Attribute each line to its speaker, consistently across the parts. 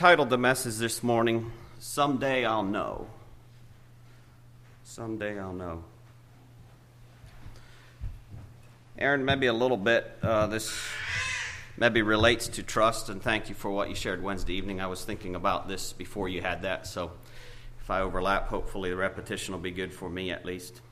Speaker 1: titled the message this morning, Someday I'll Know. Someday I'll know. Aaron, maybe a little bit, this maybe relates to trust, and thank you for what you shared Wednesday evening. I was thinking about this before you had that, so if I overlap, hopefully the repetition will be good for me at least.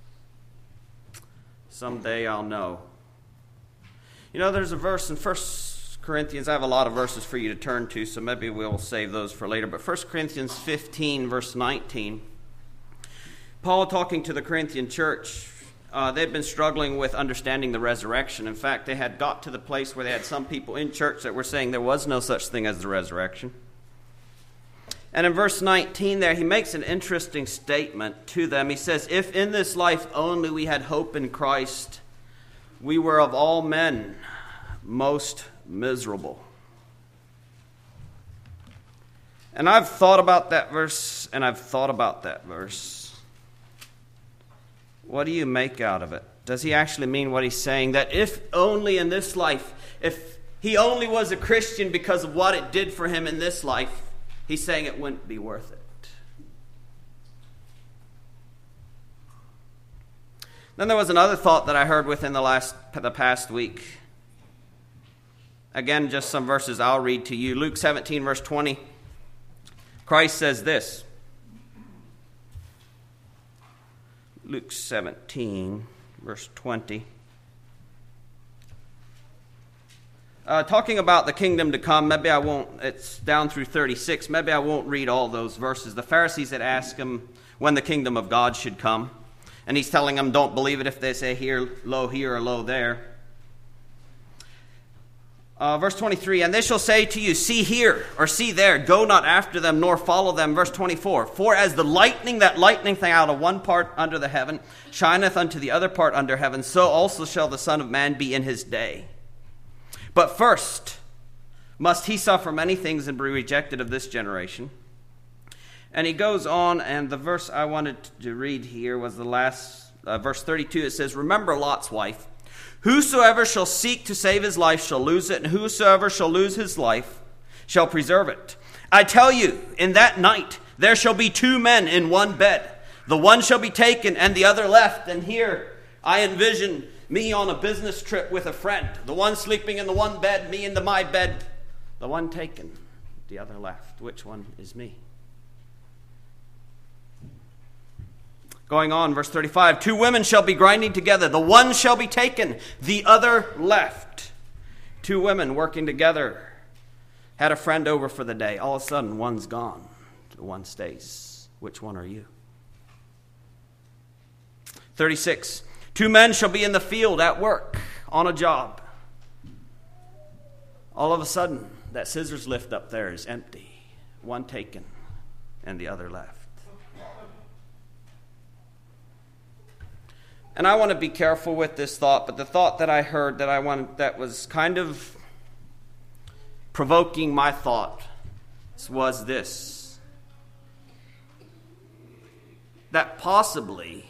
Speaker 1: Someday I'll know. You know, there's a verse in 1 Corinthians. I have a lot of verses for you to turn to, so maybe we'll save those for later. But 1 Corinthians 15, verse 19, Paul talking to the Corinthian church, they'd been struggling with understanding the resurrection. In fact, they had got to the place where they had some people in church that were saying there was no such thing as the resurrection. And in verse 19 there, he makes an interesting statement to them. He says, "If in this life only we had hope in Christ, we were of all men most miserable." And I've thought about that verse, and I've thought about that verse. What do you make out of it? Does he actually mean what he's saying? That if only in this life, if he only was a Christian because of what it did for him in this life, he's saying it wouldn't be worth it. Then there was another thought that I heard within the past week. Again, just some verses I'll read to you. Luke 17, verse 20. Christ says this. Luke 17, verse 20. Talking about the kingdom to come, maybe I won't, it's down through 36, maybe I won't read all those verses. The Pharisees had asked him when the kingdom of God should come. And he's telling them, don't believe it if they say here or lo there. Verse 23, and they shall say to you, see here or see there, go not after them nor follow them. Verse 24, for as the lightning that lighteneth out of one part under the heaven shineth unto the other part under heaven, so also shall the Son of Man be in his day. But first must he suffer many things and be rejected of this generation. And he goes on, and the verse I wanted to read here was the last, verse 32. It says, remember Lot's wife. Whosoever shall seek to save his life shall lose it, and whosoever shall lose his life shall preserve it. I tell you, in that night there shall be two men in one bed. The one shall be taken and the other left. And here I envision me on a business trip with a friend. The one sleeping in the one bed, me in my bed. The one taken, the other left. Which one is me? Going on, verse 35, two women shall be grinding together. The one shall be taken, the other left. Two women working together. Had a friend over for the day. All of a sudden, one's gone. The one stays. Which one are you? 36, two men shall be in the field at work, on a job. All of a sudden, that scissors lift up there is empty. One taken, and the other left. And I want to be careful with this thought, but the thought that I heard that was kind of provoking my thought was this. That possibly,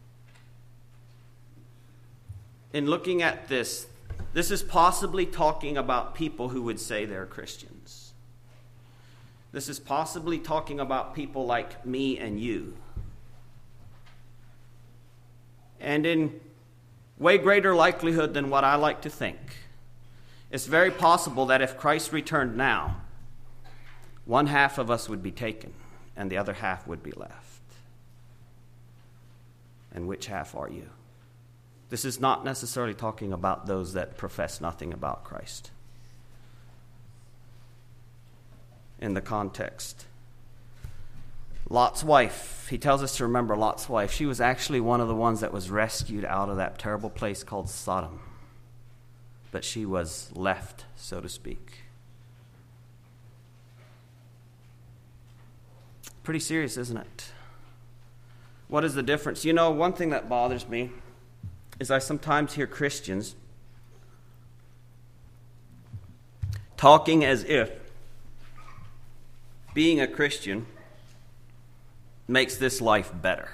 Speaker 1: in looking at this is possibly talking about people who would say they're Christians. This is possibly talking about people like me and you. And in way greater likelihood than what I like to think, it's very possible that if Christ returned now, one half of us would be taken and the other half would be left. And which half are you? This is not necessarily talking about those that profess nothing about Christ. In the context, Lot's wife, he tells us to remember Lot's wife. She was actually one of the ones that was rescued out of that terrible place called Sodom. But she was left, so to speak. Pretty serious, isn't it? What is the difference? You know, one thing that bothers me is I sometimes hear Christians talking as if being a Christian makes this life better.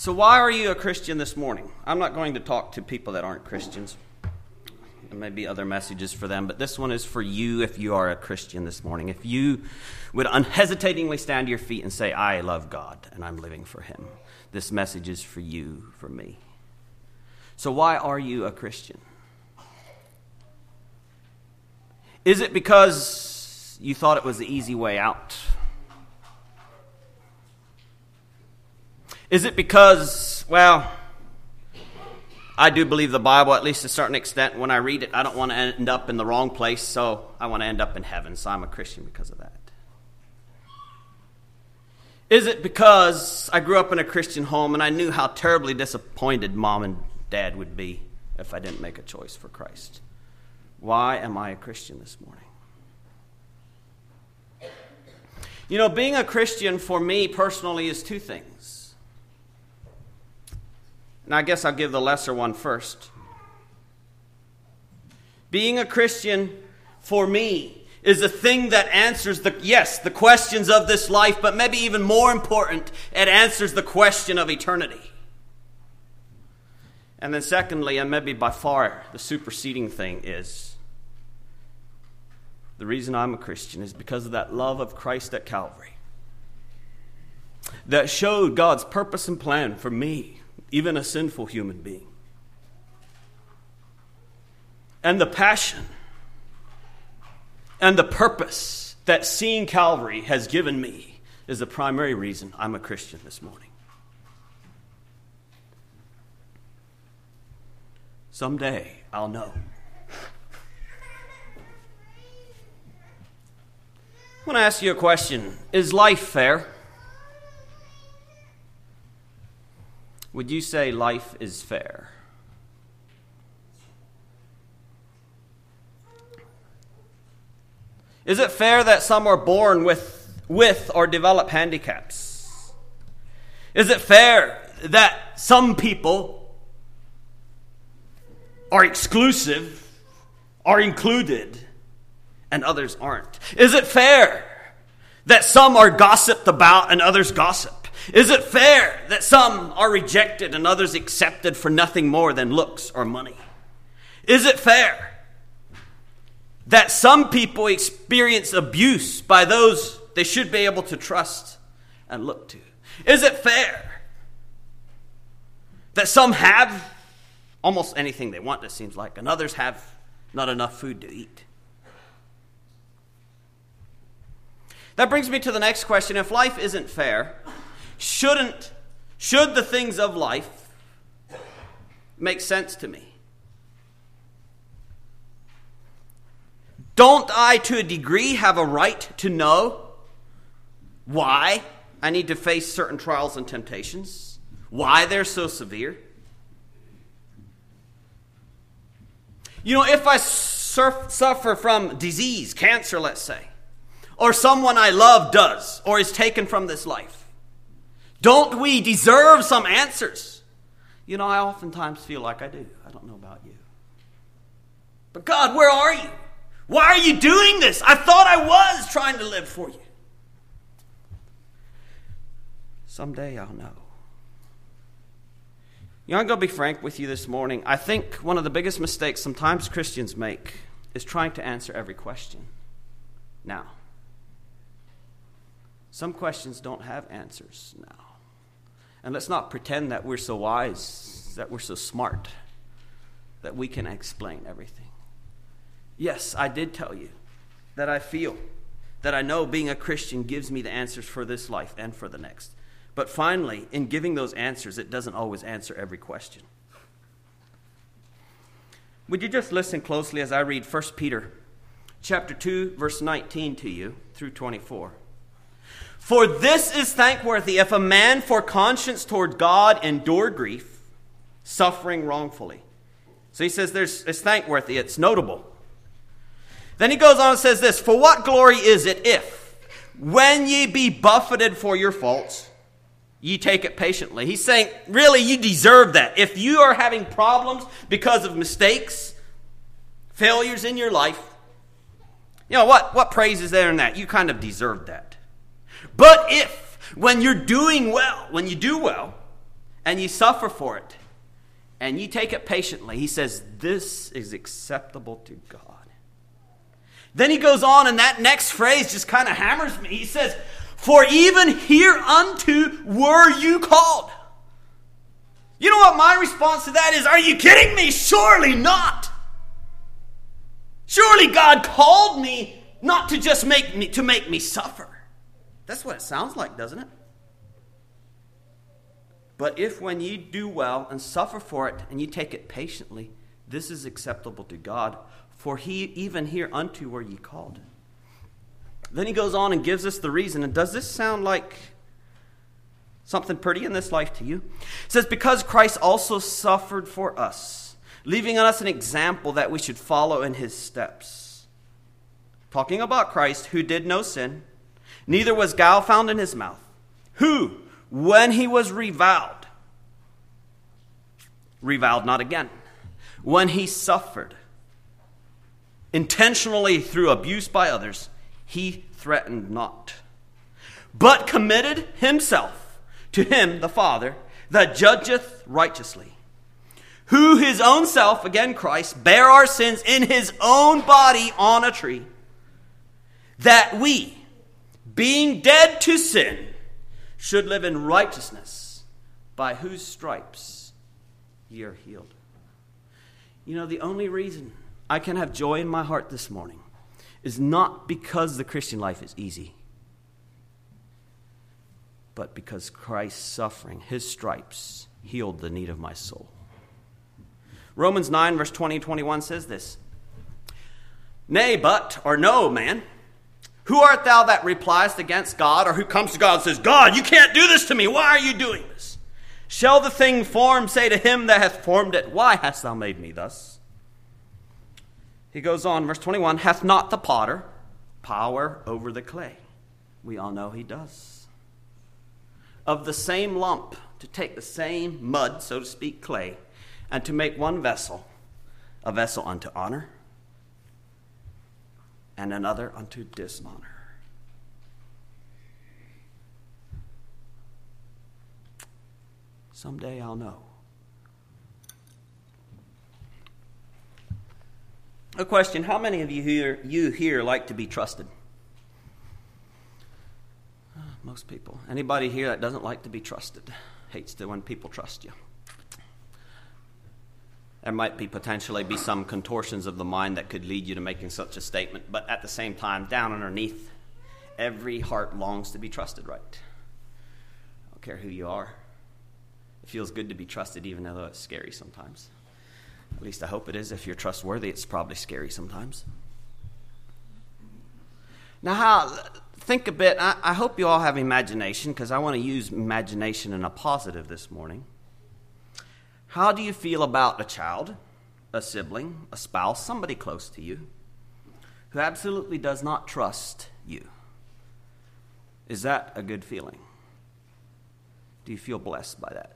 Speaker 1: So why are you a Christian this morning? I'm not going to talk to people that aren't Christians. There may be other messages for them, but this one is for you if you are a Christian this morning. If you would unhesitatingly stand to your feet and say, I love God and I'm living for him. This message is for you, for me. So why are you a Christian? Is it because you thought it was the easy way out? Is it because, well, I do believe the Bible, at least to a certain extent. When I read it, I don't want to end up in the wrong place, so I want to end up in heaven, so I'm a Christian because of that. Is it because I grew up in a Christian home and I knew how terribly disappointed mom and dad would be if I didn't make a choice for Christ? Why am I a Christian this morning? You know, being a Christian for me personally is two things. And I guess I'll give the lesser one first. Being a Christian for me is a thing that answers the questions of this life, but maybe even more important, it answers the question of eternity. And then secondly, and maybe by far the superseding thing is, the reason I'm a Christian is because of that love of Christ at Calvary that showed God's purpose and plan for me, even a sinful human being. And the passion and the purpose that seeing Calvary has given me is the primary reason I'm a Christian this morning. Someday I'll know. I want to ask you a question. Is life fair? Would you say life is fair? Is it fair that some are born with or develop handicaps? Is it fair that some people are exclusive, are included, and others aren't? Is it fair that some are gossiped about and others gossip? Is it fair that some are rejected and others accepted for nothing more than looks or money? Is it fair that some people experience abuse by those they should be able to trust and look to? Is it fair that some have almost anything they want, it seems like, and others have not enough food to eat? That brings me to the next question. If life isn't fair, should the things of life make sense to me? Don't I, to a degree, have a right to know why I need to face certain trials and temptations? Why they're so severe? You know, if I suffer from disease, cancer, let's say, or someone I love does, or is taken from this life, don't we deserve some answers? You know, I oftentimes feel like I do. I don't know about you. But God, where are you? Why are you doing this? I thought I was trying to live for you. Someday I'll know. You know, I'm going to be frank with you this morning. I think one of the biggest mistakes sometimes Christians make is trying to answer every question now. Some questions don't have answers now. And let's not pretend that we're so wise, that we're so smart, that we can explain everything. Yes, I did tell you that I feel, that I know being a Christian gives me the answers for this life and for the next. But finally, in giving those answers, it doesn't always answer every question. Would you just listen closely as I read 1 Peter chapter 2, verse 19 to you through 24. For this is thankworthy if a man for conscience toward God endure grief, suffering wrongfully. So he says it's thankworthy, it's notable. Then he goes on and says this, for what glory is it if, when ye be buffeted for your faults, ye take it patiently? He's saying, really, you deserve that. If you are having problems because of mistakes, failures in your life, you know, what praise is there in that? You kind of deserve that. But if, when you're doing well, when you do well, and you suffer for it, and you take it patiently, he says, this is acceptable to God. Then he goes on, and that next phrase just kind of hammers me. He says, for even hereunto were you called. You know what my response to that is? Are you kidding me? Surely not. Surely God called me not to just make me suffer. That's what it sounds like, doesn't it? But if when you do well and suffer for it and you take it patiently, this is acceptable to God, for he even hereunto were ye called. Then he goes on and gives us the reason. And does this sound like something pretty in this life to you? It says, because Christ also suffered for us, leaving us an example that we should follow in his steps. Talking about Christ, who did no sin, neither was guile found in his mouth, who, when he was reviled not again. When he suffered, intentionally through abuse by others, he threatened not, but committed himself to him, the Father, that judgeth righteously, who his own self, again Christ, bare our sins in his own body on a tree, that we, being dead to sin, should live in righteousness, by whose stripes ye are healed. You know, the only reason I can have joy in my heart this morning is not because the Christian life is easy, but because Christ's suffering, his stripes, healed the need of my soul. Romans 9, verse 20 and 21 says this, nay, but, or no, man, who art thou that repliest against God, or who comes to God and says, God, you can't do this to me. Why are you doing this? Shall the thing formed say to him that hath formed it, why hast thou made me thus? He goes on, verse 21, hath not the potter power over the clay? We all know he does. Of the same lump, to take the same mud, so to speak, clay, and to make one vessel, a vessel unto honor, and another unto dishonor. Someday I'll know. A question, how many of you here like to be trusted? Most people. Anybody here that doesn't like to be trusted? Hates to when people trust you. There might potentially be some contortions of the mind that could lead you to making such a statement, but at the same time, down underneath, every heart longs to be trusted, right? I don't care who you are. It feels good to be trusted, even though it's scary sometimes. At least I hope it is. If you're trustworthy, it's probably scary sometimes. Now, think a bit. I hope you all have imagination, because I want to use imagination in a positive this morning. How do you feel about a child, a sibling, a spouse, somebody close to you, who absolutely does not trust you? Is that a good feeling? Do you feel blessed by that?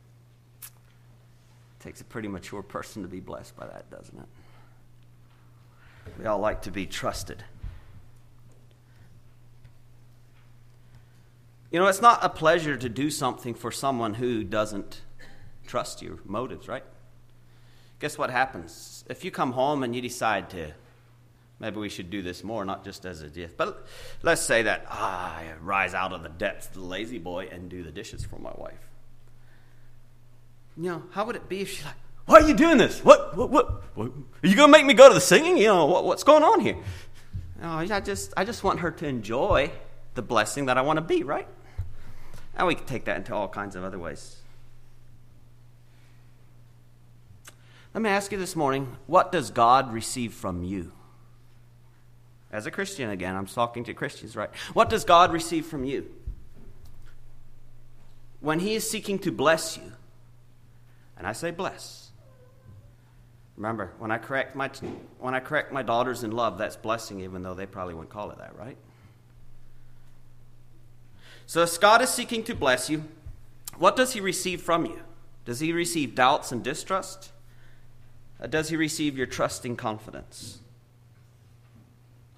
Speaker 1: It takes a pretty mature person to be blessed by that, doesn't it? We all like to be trusted. You know, it's not a pleasure to do something for someone who doesn't trust your motives, right? Guess what happens? If you come home and you decide to, maybe we should do this more, not just as a gift, but let's say that I rise out of the depths of the lazy boy and do the dishes for my wife. You know, how would it be if she's like, why are you doing this? What? Are you going to make me go to the singing? You know, what's going on here? No, I just want her to enjoy the blessing that I want to be, right? And we can take that into all kinds of other ways. Let me ask you this morning, what does God receive from you? As a Christian again, I'm talking to Christians, right? What does God receive from you? When he is seeking to bless you, and I say bless. Remember, when I correct my daughters in love, that's blessing, even though they probably wouldn't call it that, right? So if God is seeking to bless you, what does he receive from you? Does he receive doubts and distrust? Or does he receive your trusting confidence?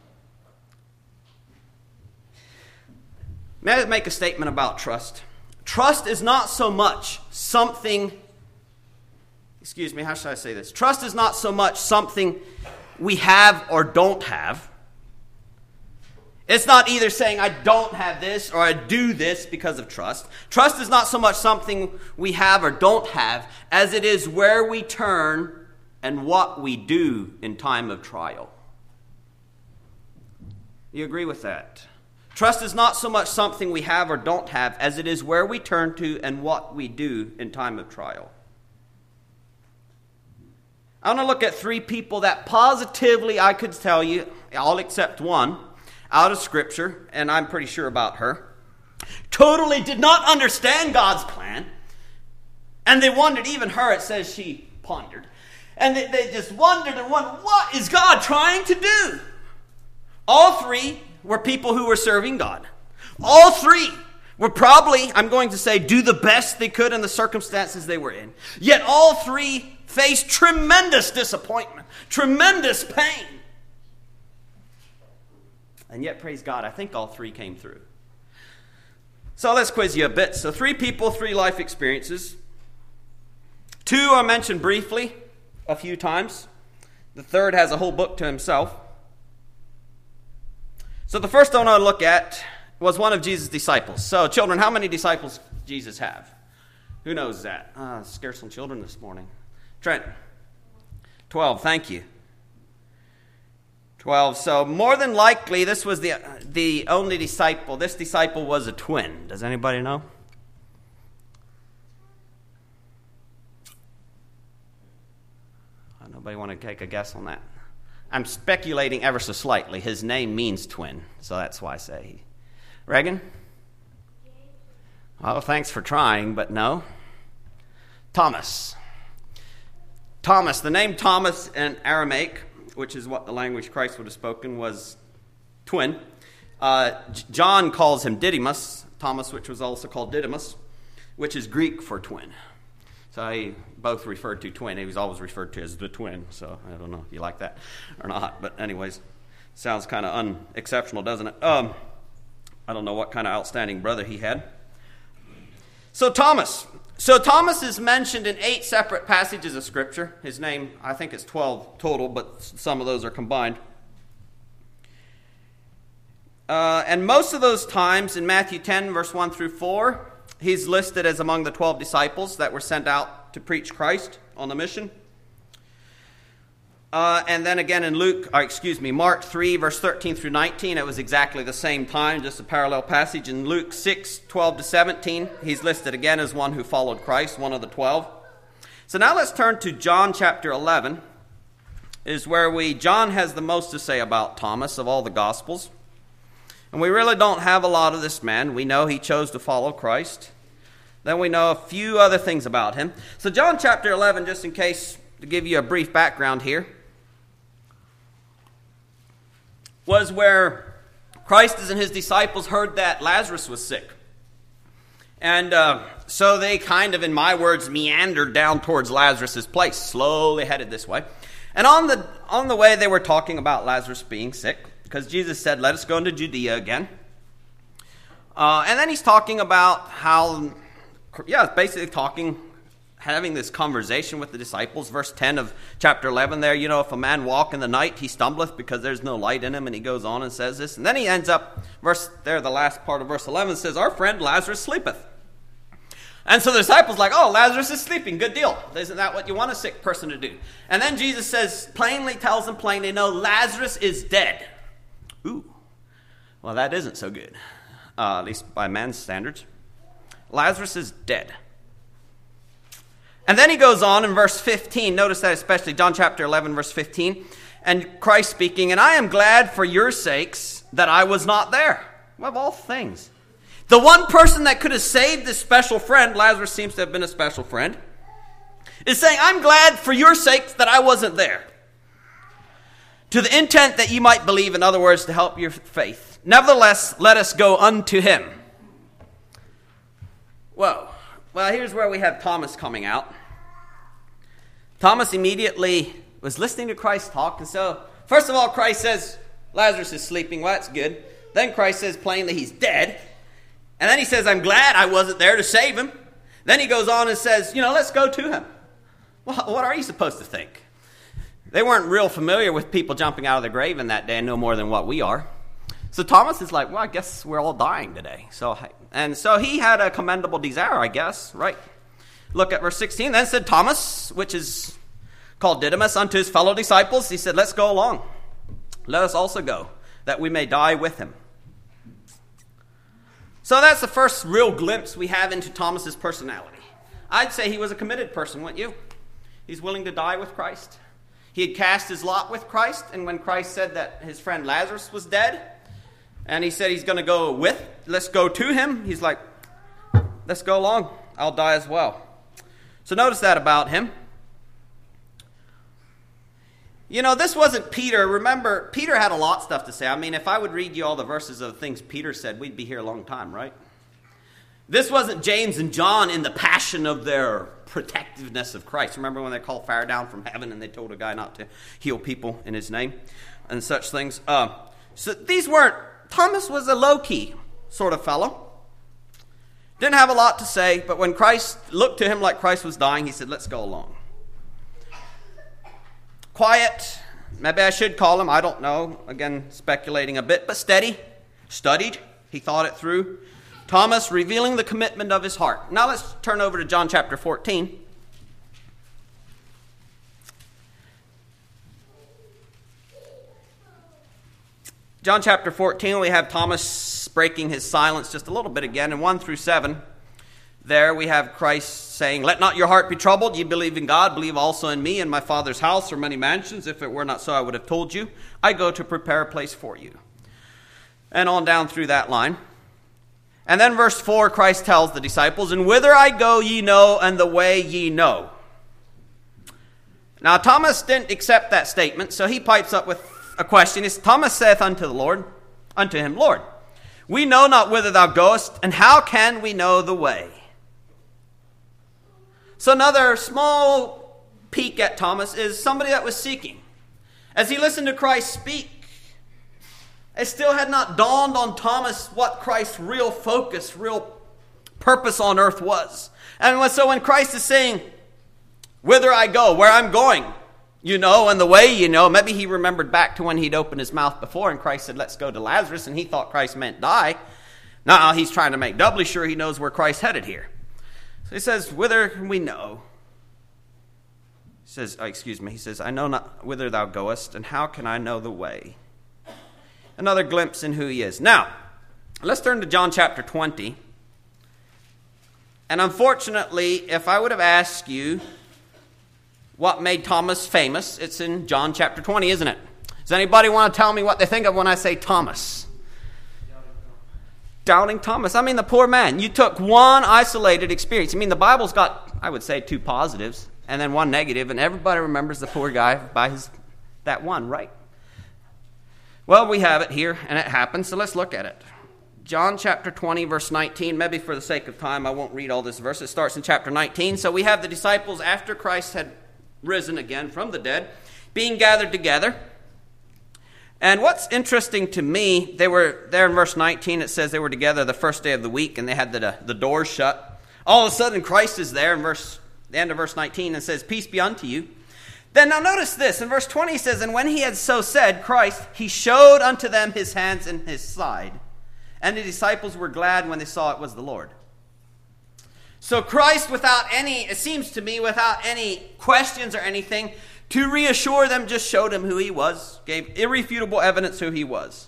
Speaker 1: May I make a statement about trust? Trust is not so much something, how should I say this? Trust is not so much something we have or don't have. It's not either saying I don't have this or I do this because of trust. Trust is not so much something we have or don't have as it is where we turn and what we do in time of trial. You agree with that? Trust is not so much something we have or don't have as it is where we turn to and what we do in time of trial. I want to look at 3 people that positively I could tell you, all except one, out of Scripture, and I'm pretty sure about her, totally did not understand God's plan, and they wondered, even her, it says she pondered, and they just wondered and wondered, what is God trying to do? All 3 were people who were serving God. All 3 were probably, I'm going to say, do the best they could in the circumstances they were in. Yet all 3 faced tremendous disappointment, tremendous pain. And yet, praise God, I think all 3 came through. So let's quiz you a bit. So 3 people, 3 life experiences. 2 are mentioned briefly a few times. The third has a whole book to himself. So the first one I want to look at was one of Jesus' disciples. So children, how many disciples did Jesus have? Who knows that? Scared some children this morning. Trent? 12, thank you. 12. So more than likely, this was the only disciple. This disciple was a twin. Does anybody know? Nobody want to take a guess on that? I'm speculating ever so slightly. His name means twin, so that's why I say. Reagan? Oh, thanks for trying, but no. Thomas. Thomas. The name Thomas in Aramaic, which is what the language Christ would have spoken, was twin. John calls him Didymus, Thomas, which was also called Didymus, which is Greek for twin. So he both referred to twin. He was always referred to as the twin, so I don't know if you like that or not. But anyways, sounds kind of unexceptional, doesn't it? I don't know what kind of outstanding brother he had. So Thomas is mentioned in 8 separate passages of Scripture. His name, I think it's 12 total, but some of those are combined. And most of those times in Matthew 10, verse 1 through 4, he's listed as among the 12 disciples that were sent out to preach Christ on the mission. And then again in Mark 3, verse 13 through 19, it was exactly the same time, just a parallel passage. In Luke 6, 12 to 17, he's listed again as one who followed Christ, one of the 12. So now let's turn to John chapter 11, is where John has the most to say about Thomas of all the Gospels. And we really don't have a lot of this man. We know he chose to follow Christ. Then we know a few other things about him. So John chapter 11, just in case, to give you a brief background here, was where Christ and his disciples heard that Lazarus was sick. And so they kind of, in my words, meandered down towards Lazarus' place, slowly headed this way. And on the way, they were talking about Lazarus being sick, because Jesus said, let us go into Judea again. And then he's talking about how, basically having this conversation with the disciples. Verse 10 of chapter 11 there, if a man walk in the night, he stumbleth because there's no light in him. And he goes on and says this. And then he ends up, the last part of verse 11 says, our friend Lazarus sleepeth. And so the disciples are like, oh, Lazarus is sleeping. Good deal. Isn't that what you want a sick person to do? And then Jesus tells them plainly, no, Lazarus is dead. Ooh, well, that isn't so good, at least by man's standards. Lazarus is dead. And then he goes on in verse 15. Notice that especially John chapter 11, verse 15. And Christ speaking, and I am glad for your sakes that I was not there. Well, of all things. The one person that could have saved this special friend, Lazarus seems to have been a special friend, is saying, I'm glad for your sakes that I wasn't there. To the intent that you might believe, in other words, to help your faith. Nevertheless, let us go unto him. Whoa. Well, here's where we have Thomas coming out. Thomas immediately was listening to Christ talk. And so, first of all, Christ says, Lazarus is sleeping. Well, that's good. Then Christ says plainly he's dead. And then he says, I'm glad I wasn't there to save him. Then he goes on and says, let's go to him. Well, what are you supposed to think? They weren't real familiar with people jumping out of the grave in that day, no more than what we are. So Thomas is like, well, I guess we're all dying today. So he had a commendable desire, I guess, right? Look at verse 16. Then said Thomas, which is called Didymus, unto his fellow disciples. He said, let's go along. Let us also go, that we may die with him. So that's the first real glimpse we have into Thomas's personality. I'd say he was a committed person, wouldn't you? He's willing to die with Christ. He had cast his lot with Christ, and when Christ said that his friend Lazarus was dead, and he said he's going to let's go to him, he's like, let's go along. I'll die as well. So notice that about him. This wasn't Peter. Remember, Peter had a lot of stuff to say. I mean, if I would read you all the verses of the things Peter said, we'd be here a long time, right? This wasn't James and John in the passion of their protectiveness of Christ. Remember when they called fire down from heaven and they told a guy not to heal people in his name and such things? So these weren't, Thomas was a low-key sort of fellow. Didn't have a lot to say, but when Christ looked to him like Christ was dying, he said, let's go along. Quiet, maybe I should call him, I don't know. Again, speculating a bit, but steady, studied, he thought it through. Thomas revealing the commitment of his heart. Now let's turn over to John chapter 14. John chapter 14, we have Thomas breaking his silence just a little bit again. In 1 through 7, there we have Christ saying, let not your heart be troubled. You believe in God, believe also in me. In my Father's house are many mansions. If it were not so, I would have told you. I go to prepare a place for you. And on down through that line. And then verse 4, Christ tells the disciples, and whither I go ye know, and the way ye know. Now Thomas didn't accept that statement, so he pipes up with a question. Thomas saith unto him, Lord, we know not whither thou goest, and how can we know the way? So another small peek at Thomas is somebody that was seeking. As he listened to Christ speak, it still had not dawned on Thomas what Christ's real focus, real purpose on earth was. And so when Christ is saying, whither I go, where I'm going, and the way maybe he remembered back to when he'd opened his mouth before and Christ said, let's go to Lazarus, and he thought Christ meant die. Now he's trying to make doubly sure he knows where Christ's headed here. So he says, whither we know. He says, I know not whither thou goest, and how can I know the way? Another glimpse in who he is. Now, let's turn to John chapter 20. And unfortunately, if I would have asked you what made Thomas famous, it's in John chapter 20, isn't it? Does anybody want to tell me what they think of when I say Thomas? Doubting Thomas. I mean, the poor man. You took one isolated experience. I mean, the Bible's got, I would say, 2 positives and then 1 negative, and everybody remembers the poor guy by that one, right? Well, we have it here, and it happened, so let's look at it. John chapter 20, verse 19. Maybe for the sake of time, I won't read all this verse. It starts in chapter 19. So we have the disciples, after Christ had risen again from the dead, being gathered together. And what's interesting to me, they were there in verse 19. It says they were together the first day of the week, and they had the doors shut. All of a sudden, Christ is there in the end of verse 19 and says, peace be unto you. Then now notice this. In verse 20 he says, and when he had so said, Christ, he showed unto them his hands and his side. And the disciples were glad when they saw it was the Lord. So Christ, it seems to me, without any questions or anything, to reassure them, just showed him who he was, gave irrefutable evidence who he was.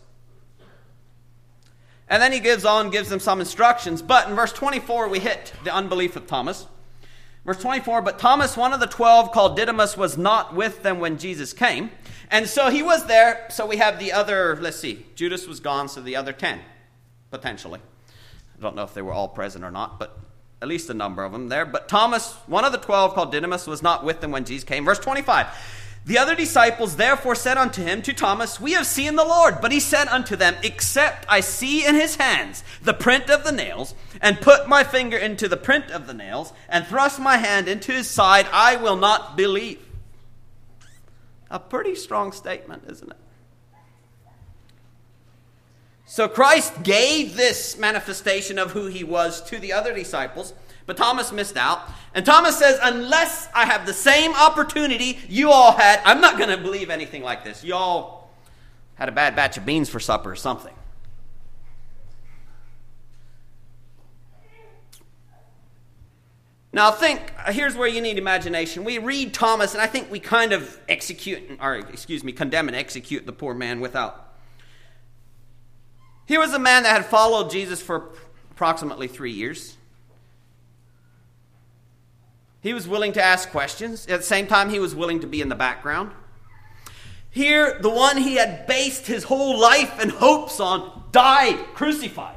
Speaker 1: And then he gives them some instructions. But in verse 24 we hit the unbelief of Thomas. Verse 24, but Thomas, one of the 12, called Didymus, was not with them when Jesus came. And so he was there. So we have the other, Judas was gone, so the other 10, potentially. I don't know if they were all present or not, but at least a number of them there. But Thomas, one of the 12, called Didymus, was not with them when Jesus came. Verse 25, the other disciples therefore said unto him, to Thomas, we have seen the Lord. But he said unto them, except I see in his hands the print of the nails, and put my finger into the print of the nails, and thrust my hand into his side, I will not believe. A pretty strong statement, isn't it? So Christ gave this manifestation of who he was to the other disciples, but Thomas missed out. And Thomas says, unless I have the same opportunity you all had, I'm not going to believe anything like this. You all had a bad batch of beans for supper or something. Now here's where you need imagination. We read Thomas, and I think we kind of condemn and execute the poor man without. He was a man that had followed Jesus for approximately 3 years. He was willing to ask questions. At the same time, he was willing to be in the background. Here, the one he had based his whole life and hopes on died, crucified.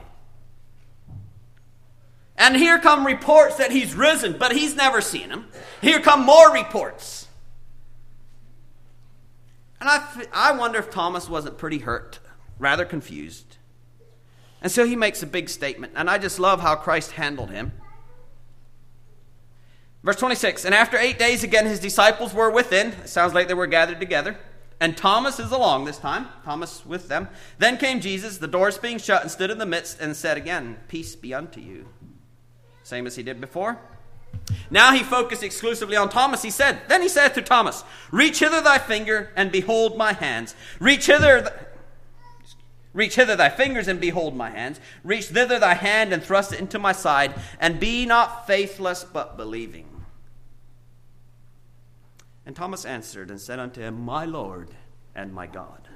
Speaker 1: And here come reports that he's risen, but he's never seen him. Here come more reports. And I wonder if Thomas wasn't pretty hurt, rather confused. And so he makes a big statement, and I just love how Christ handled him. Verse 26, and after 8 days again his disciples were within. It sounds like they were gathered together. And Thomas is along this time, Thomas with them. Then came Jesus, the doors being shut, and stood in the midst and said again, peace be unto you. Same as he did before. Now he focused exclusively on Thomas. Then he said to Thomas, reach hither thy finger and behold my hands. Reach hither thy fingers and behold my hands. Reach thither thy hand and thrust it into my side. And be not faithless but believing. And Thomas answered and said unto him, my Lord and my God.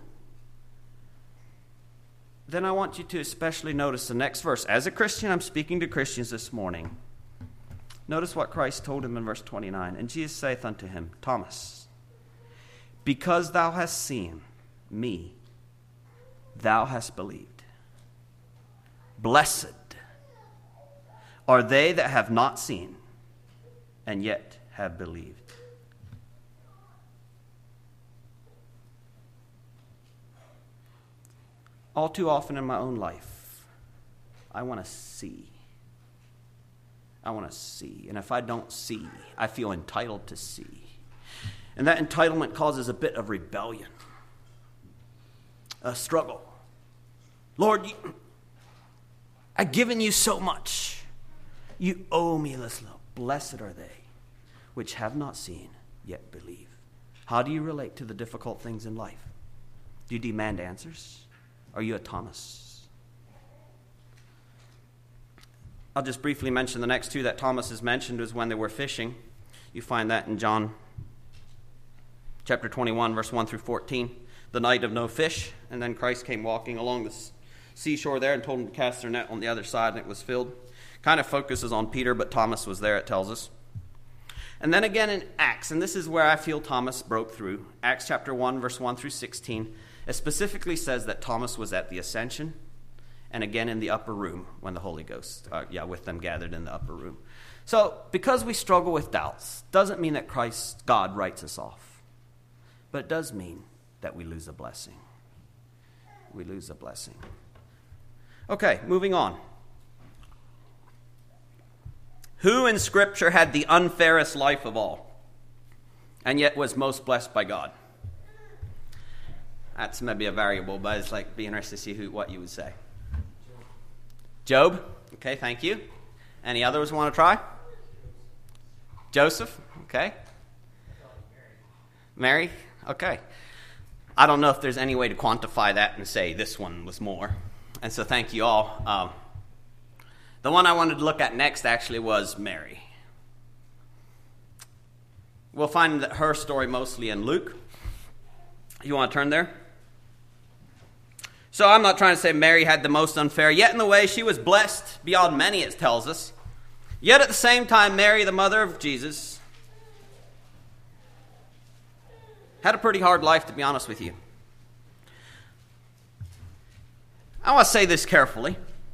Speaker 1: Then I want you to especially notice the next verse. As a Christian, I'm speaking to Christians this morning. Notice what Christ told him in verse 29. And Jesus saith unto him, Thomas, because thou hast seen me, thou hast believed. Blessed are they that have not seen, and yet have believed. All too often in my own life, I want to see. I want to see. And if I don't see, I feel entitled to see. And that entitlement causes a bit of rebellion, a struggle. Lord, I've given you so much. You owe me this little. Blessed are they which have not seen, yet believe. How do you relate to the difficult things in life? Do you demand answers? Are you a Thomas? I'll just briefly mention the next two that Thomas has mentioned is when they were fishing. You find that in John chapter 21, verse 1 through 14. The night of no fish. And then Christ came walking along the seashore there and told them to cast their net on the other side, and it was filled. Kind of focuses on Peter, but Thomas was there, it tells us. And then again in Acts, and this is where I feel Thomas broke through. Acts chapter 1, verse 1 through 16. It specifically says that Thomas was at the ascension and again in the upper room when the Holy Ghost, with them gathered in the upper room. So because we struggle with doubts, doesn't mean that God writes us off. But it does mean that we lose a blessing. We lose a blessing. Okay, moving on. Who in Scripture had the unfairest life of all and yet was most blessed by God? That's maybe a variable, but it's like be interested to see what you would say. Job? Okay, thank you. Any others want to try? Joseph? Okay. Mary? Okay. I don't know if there's any way to quantify that and say this one was more. And so thank you all. The one I wanted to look at next actually was Mary. We'll find her story mostly in Luke. You want to turn there? So I'm not trying to say Mary had the most unfair. Yet in the way she was blessed beyond many, it tells us. Yet at the same time, Mary, the mother of Jesus, had a pretty hard life, to be honest with you. I want to say this carefully.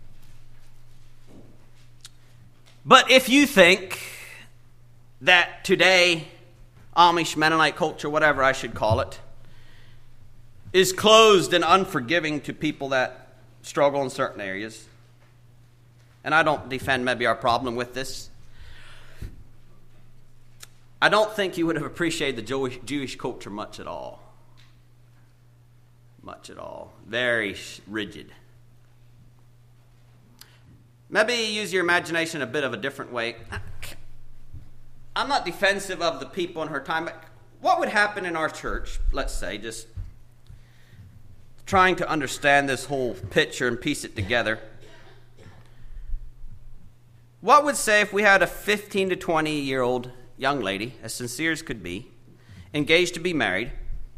Speaker 1: But if you think that today, Amish, Mennonite culture, whatever I should call it, is closed and unforgiving to people that struggle in certain areas, and I don't defend maybe our problem with this, I don't think you would have appreciated the Jewish culture much at all. Much at all. Very rigid. Maybe use your imagination a bit of a different way. I'm not defensive of the people in her time, but what would happen in our church, let's say, just trying to understand this whole picture and piece it together. What would say if we had a 15 to 20-year-old young lady, as sincere as could be, engaged to be married,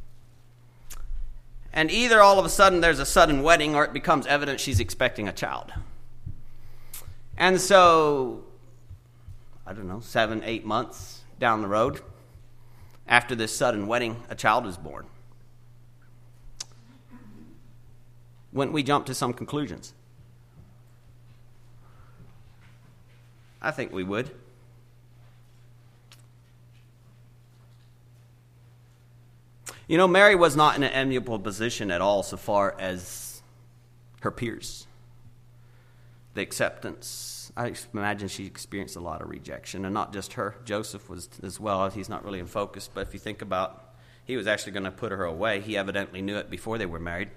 Speaker 1: and either all of a sudden there's a sudden wedding or it becomes evident she's expecting a child. And so, 7, 8 months down the road, after this sudden wedding, a child is born. Wouldn't we jump to some conclusions? I think we would. Mary was not in an enviable position at all so far as her peers. The acceptance, I imagine she experienced a lot of rejection, and not just her. Joseph was as well. He's not really in focus, but if you think about, he was actually going to put her away. He evidently knew it before they were married.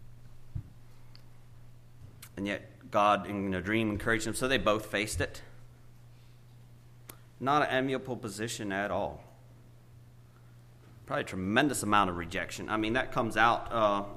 Speaker 1: And yet God, in a dream, encouraged them, so they both faced it. Not an enviable position at all. Probably a tremendous amount of rejection. I mean, that comes out,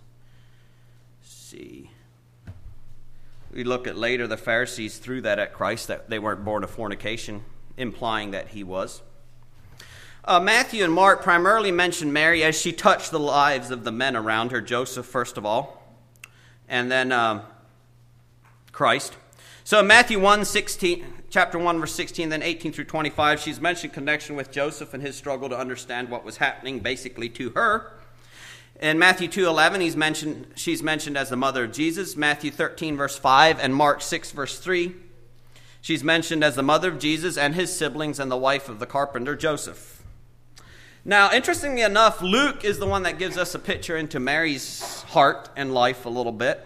Speaker 1: we look at later, the Pharisees threw that at Christ, that they weren't born of fornication, implying that he was. Matthew and Mark primarily mention Mary as she touched the lives of the men around her, Joseph first of all, and then Christ. So in Matthew 1:16, chapter 1, verse 16, then 18 through 25, she's mentioned in connection with Joseph and his struggle to understand what was happening basically to her. In Matthew 2:11, she's mentioned as the mother of Jesus. Matthew 13, verse 5, and Mark 6, verse 3, she's mentioned as the mother of Jesus and his siblings and the wife of the carpenter Joseph. Now, interestingly enough, Luke is the one that gives us a picture into Mary's heart and life a little bit.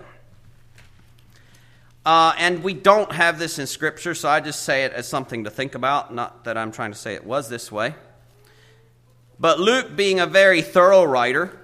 Speaker 1: And we don't have this in Scripture, so I just say it as something to think about. Not that I'm trying to say it was this way. But Luke, being a very thorough writer,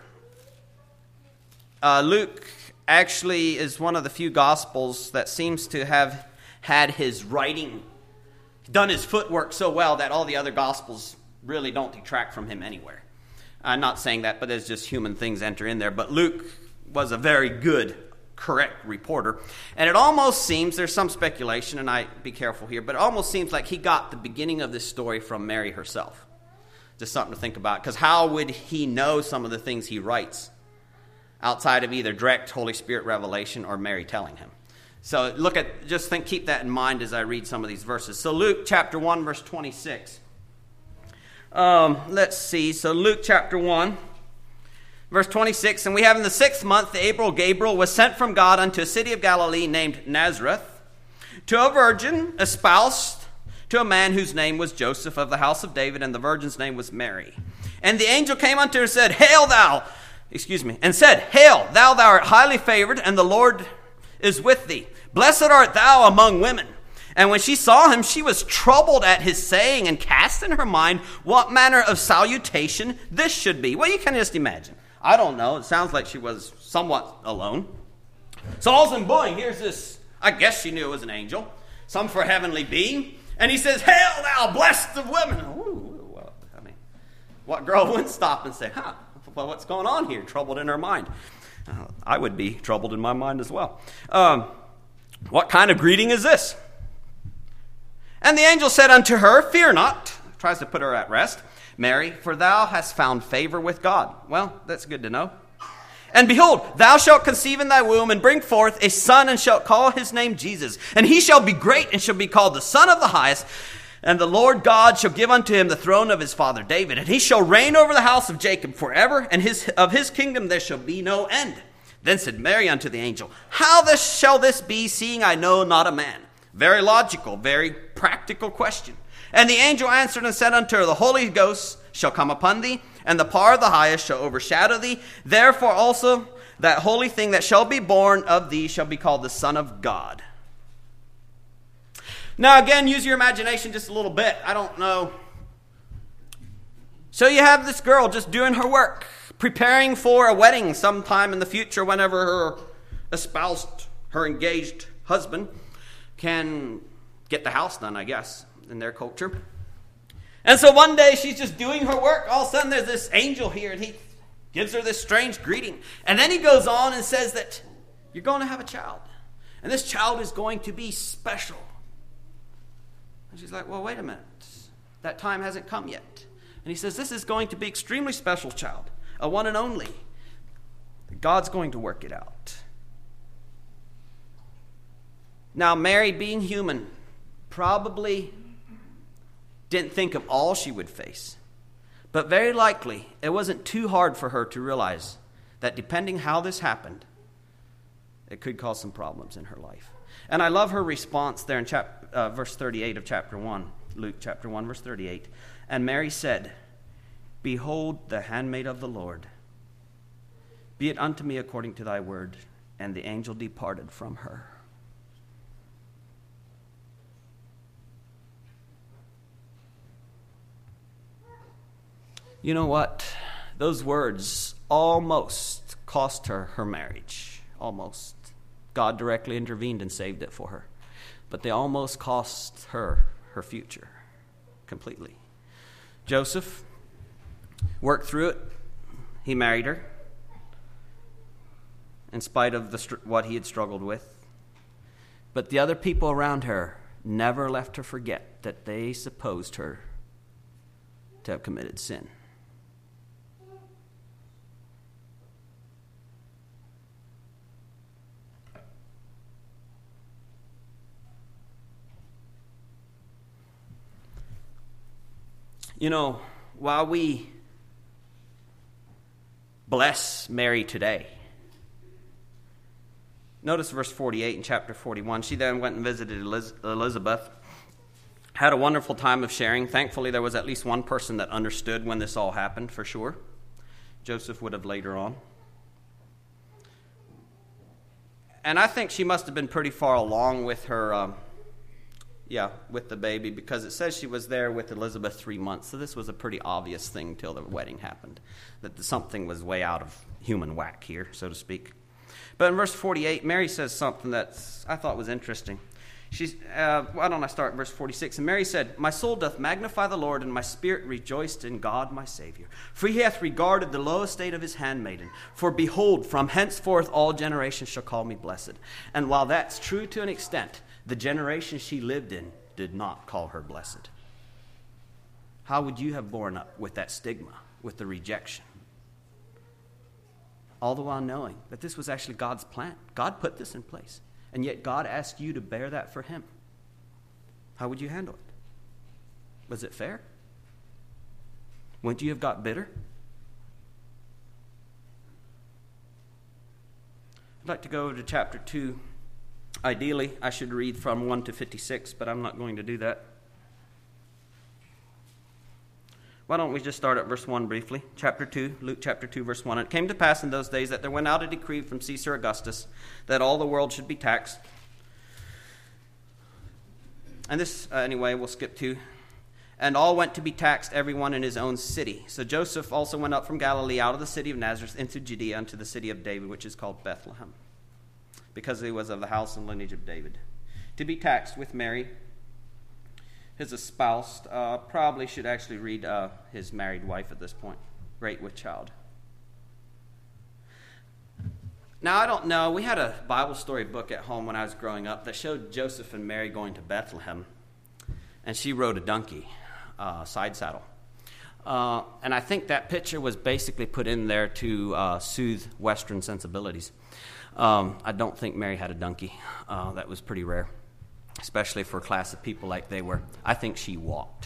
Speaker 1: Luke actually is one of the few Gospels that seems to have had his writing, done his footwork so well that all the other Gospels really don't detract from him anywhere. I'm not saying that, but there's just human things enter in there. But Luke was a very good, correct reporter. And it almost seems, there's some speculation, and I be careful here, but it almost seems like he got the beginning of this story from Mary herself. Just something to think about, because how would he know some of the things he writes outside of either direct Holy Spirit revelation or Mary telling him? So keep that in mind as I read some of these verses. So Luke chapter 1, verse 26. Let's see. So Luke chapter 1, verse 26. And we have in the 6th month, Gabriel was sent from God unto a city of Galilee named Nazareth, to a virgin espoused to a man whose name was Joseph of the house of David, and the virgin's name was Mary. And the angel came unto her and said, Hail, thou art highly favored, and the Lord is with thee. Blessed art thou among women. And when she saw him, she was troubled at his saying, and cast in her mind what manner of salutation this should be. Well, you can just imagine. I don't know. It sounds like she was somewhat alone. So all of a sudden, boing, here's this. I guess she knew it was an angel. Some for heavenly being. And he says, Hail, thou blessed of women. Well, what girl wouldn't stop and say, well, what's going on here? Troubled in her mind. I would be troubled in my mind as well. What kind of greeting is this? And the angel said unto her, Fear not. Tries to put her at rest. Mary, for thou hast found favor with God. Well, that's good to know. And behold, thou shalt conceive in thy womb and bring forth a son, and shalt call his name Jesus. And he shall be great and shall be called the Son of the Highest. And the Lord God shall give unto him the throne of his father David. And he shall reign over the house of Jacob forever, and of his kingdom there shall be no end. Then said Mary unto the angel, How shall this be, seeing I know not a man? Very logical, very practical question. And the angel answered and said unto her, The Holy Ghost shall come upon thee, and the power of the highest shall overshadow thee. Therefore also that holy thing that shall be born of thee shall be called the Son of God. Now again, use your imagination just a little bit. I don't know. So you have this girl just doing her work, preparing for a wedding sometime in the future whenever her espoused, her engaged husband can get the house done, I guess, in their culture. And so one day she's just doing her work. All of a sudden there's this angel here, and he gives her this strange greeting. And then he goes on and says that you're going to have a child. And this child is going to be special. And she's like, well, wait a minute. That time hasn't come yet. And he says, this is going to be extremely special child, a one and only. God's going to work it out. Now, Mary, being human, probably didn't think of all she would face. But very likely, it wasn't too hard for her to realize that depending how this happened, it could cause some problems in her life. And I love her response there in verse 38 of chapter 1, Luke chapter 1, verse 38. And Mary said, behold, the handmaid of the Lord. Be it unto me according to thy word. And the angel departed from her. You know what? Those words almost cost her her marriage. Almost. God directly intervened and saved it for her. But they almost cost her her future completely. Joseph worked through it. He married her in spite of what he had struggled with. But the other people around her never left her forget that they supposed her to have committed sin. You know, while we bless Mary today, notice verse 48 in chapter 41. She then went and visited Elizabeth, had a wonderful time of sharing. Thankfully, there was at least one person that understood when this all happened, for sure. Joseph would have later on. And I think she must have been pretty far along with her with the baby, because it says she was there with Elizabeth 3 months. So this was a pretty obvious thing till the wedding happened, that something was way out of human whack here, so to speak. But in verse 48, Mary says something that I thought was interesting. Why don't I start in verse 46? And Mary said, my soul doth magnify the Lord, and my spirit rejoiced in God my Savior. For he hath regarded the low estate of his handmaiden. For behold, from henceforth all generations shall call me blessed. And while that's true to an extent, the generation she lived in did not call her blessed. How would you have borne up with that stigma, with the rejection? All the while knowing that this was actually God's plan. God put this in place. And yet God asked you to bear that for him. How would you handle it? Was it fair? Wouldn't you have got bitter? I'd like to go to chapter 2. Ideally, I should read from 1 to 56, but I'm not going to do that. Why don't we just start at verse 1 briefly? Chapter 2, Luke chapter 2, verse 1. It came to pass in those days that there went out a decree from Caesar Augustus that all the world should be taxed. And this, anyway, we'll skip to. And all went to be taxed, everyone in his own city. So Joseph also went up from Galilee out of the city of Nazareth into Judea unto the city of David, which is called Bethlehem, because he was of the house and lineage of David, to be taxed with Mary, his espoused. Probably should actually read his married wife at this point, great with child. Now, I don't know. We had a Bible story book at home when I was growing up that showed Joseph and Mary going to Bethlehem, and she rode a donkey, side saddle. And I think that picture was basically put in there to soothe Western sensibilities. I don't think Mary had a donkey. That was pretty rare, especially for a class of people like they were. I think she walked.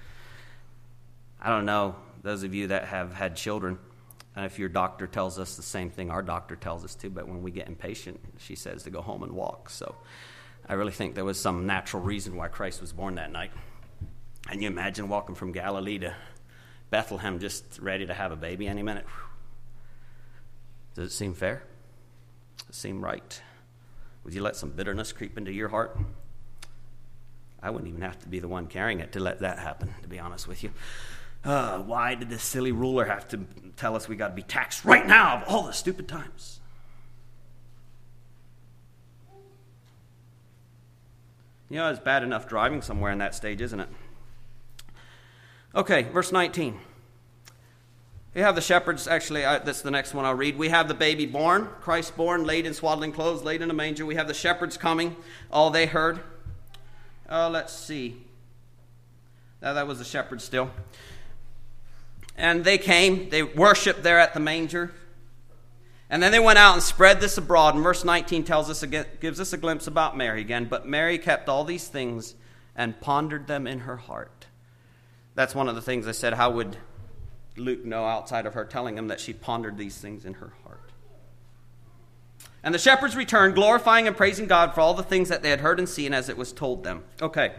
Speaker 1: I don't know, those of you that have had children, if your doctor tells us the same thing our doctor tells us too, but when we get impatient, she says to go home and walk. So I really think there was some natural reason why Christ was born that night. And you imagine walking from Galilee to Bethlehem just ready to have a baby any minute? Does it seem fair? Does it seem right? Would you let some bitterness creep into your heart? I wouldn't even have to be the one carrying it to let that happen, to be honest with you. Why did this silly ruler have to tell us we got to be taxed right now of all the stupid times? It's bad enough driving somewhere in that stage, isn't it? Okay, verse 19. We have the shepherds, actually, that's the next one I'll read. We have the baby born, Christ born, laid in swaddling clothes, laid in a manger. We have the shepherds coming, all they heard. Let's see. That was the shepherds still. And they came, they worshiped there at the manger. And then they went out and spread this abroad. And verse 19 tells us again, gives us a glimpse about Mary again. But Mary kept all these things and pondered them in her heart. That's one of the things I said, how would Luke know outside of her telling him that she pondered these things in her heart? And the shepherds returned, glorifying and praising God for all the things that they had heard and seen as it was told them. Okay.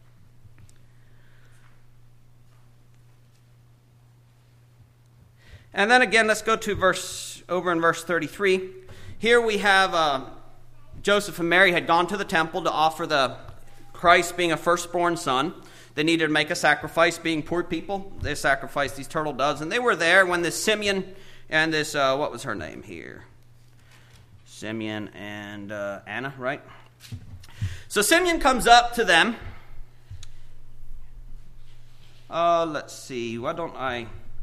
Speaker 1: And then again, let's go to over in verse 33. Here we have Joseph and Mary had gone to the temple to offer the Christ being a firstborn son. They needed to make a sacrifice, being poor people. They sacrificed these turtle doves. And they were there when this Simeon and this, what was her name here? Simeon and Anna, right? So Simeon comes up to them. Let's see. Why don't I...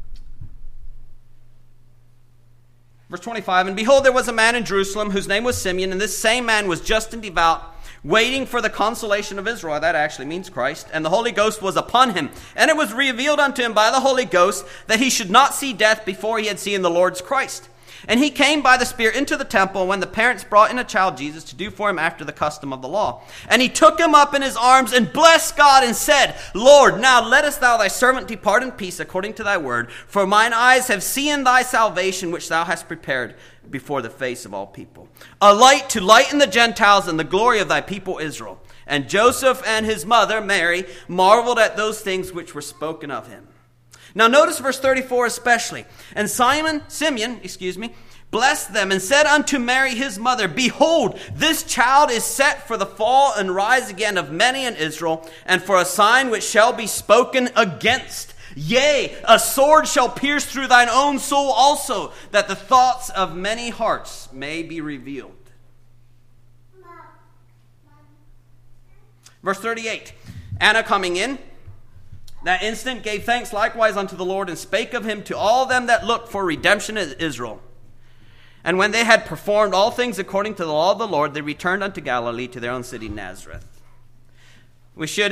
Speaker 1: Verse 25, and behold, there was a man in Jerusalem whose name was Simeon, and this same man was just and devout, waiting for the consolation of Israel. That actually means Christ. And the Holy Ghost was upon him. And it was revealed unto him by the Holy Ghost that he should not see death before he had seen the Lord's Christ. And he came by the Spirit into the temple when the parents brought in a child Jesus to do for him after the custom of the law. And he took him up in his arms and blessed God and said, Lord, now lettest thou thy servant depart in peace according to thy word. For mine eyes have seen thy salvation which thou hast prepared before the face of all people. A light to lighten the Gentiles and the glory of thy people Israel. And Joseph and his mother Mary marveled at those things which were spoken of him. Now notice verse 34 especially. And Simeon, blessed them and said unto Mary his mother, behold, this child is set for the fall and rise again of many in Israel, and for a sign which shall be spoken against. Yea, a sword shall pierce through thine own soul also, that the thoughts of many hearts may be revealed. Verse 38, Anna coming in, that instant gave thanks likewise unto the Lord, and spake of him to all them that looked for redemption in Israel. And when they had performed all things according to the law of the Lord, they returned unto Galilee to their own city Nazareth. We should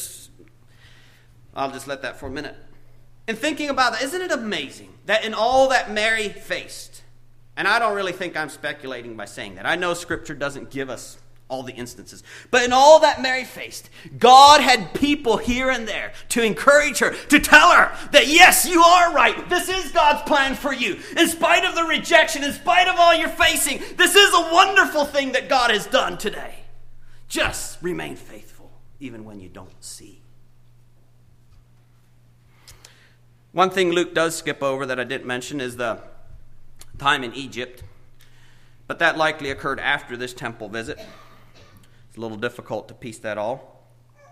Speaker 1: I'll just let that for a minute. In thinking about that, isn't it amazing that in all that Mary faced, and I don't really think I'm speculating by saying that. I know Scripture doesn't give us all the instances. But in all that Mary faced, God had people here and there to encourage her, to tell her that yes, you are right. This is God's plan for you. In spite of the rejection, in spite of all you're facing, this is a wonderful thing that God has done today. Just remain faithful, even when you don't see. One thing Luke does skip over that I didn't mention is the time in Egypt. But that likely occurred after this temple visit. It's a little difficult to piece that all.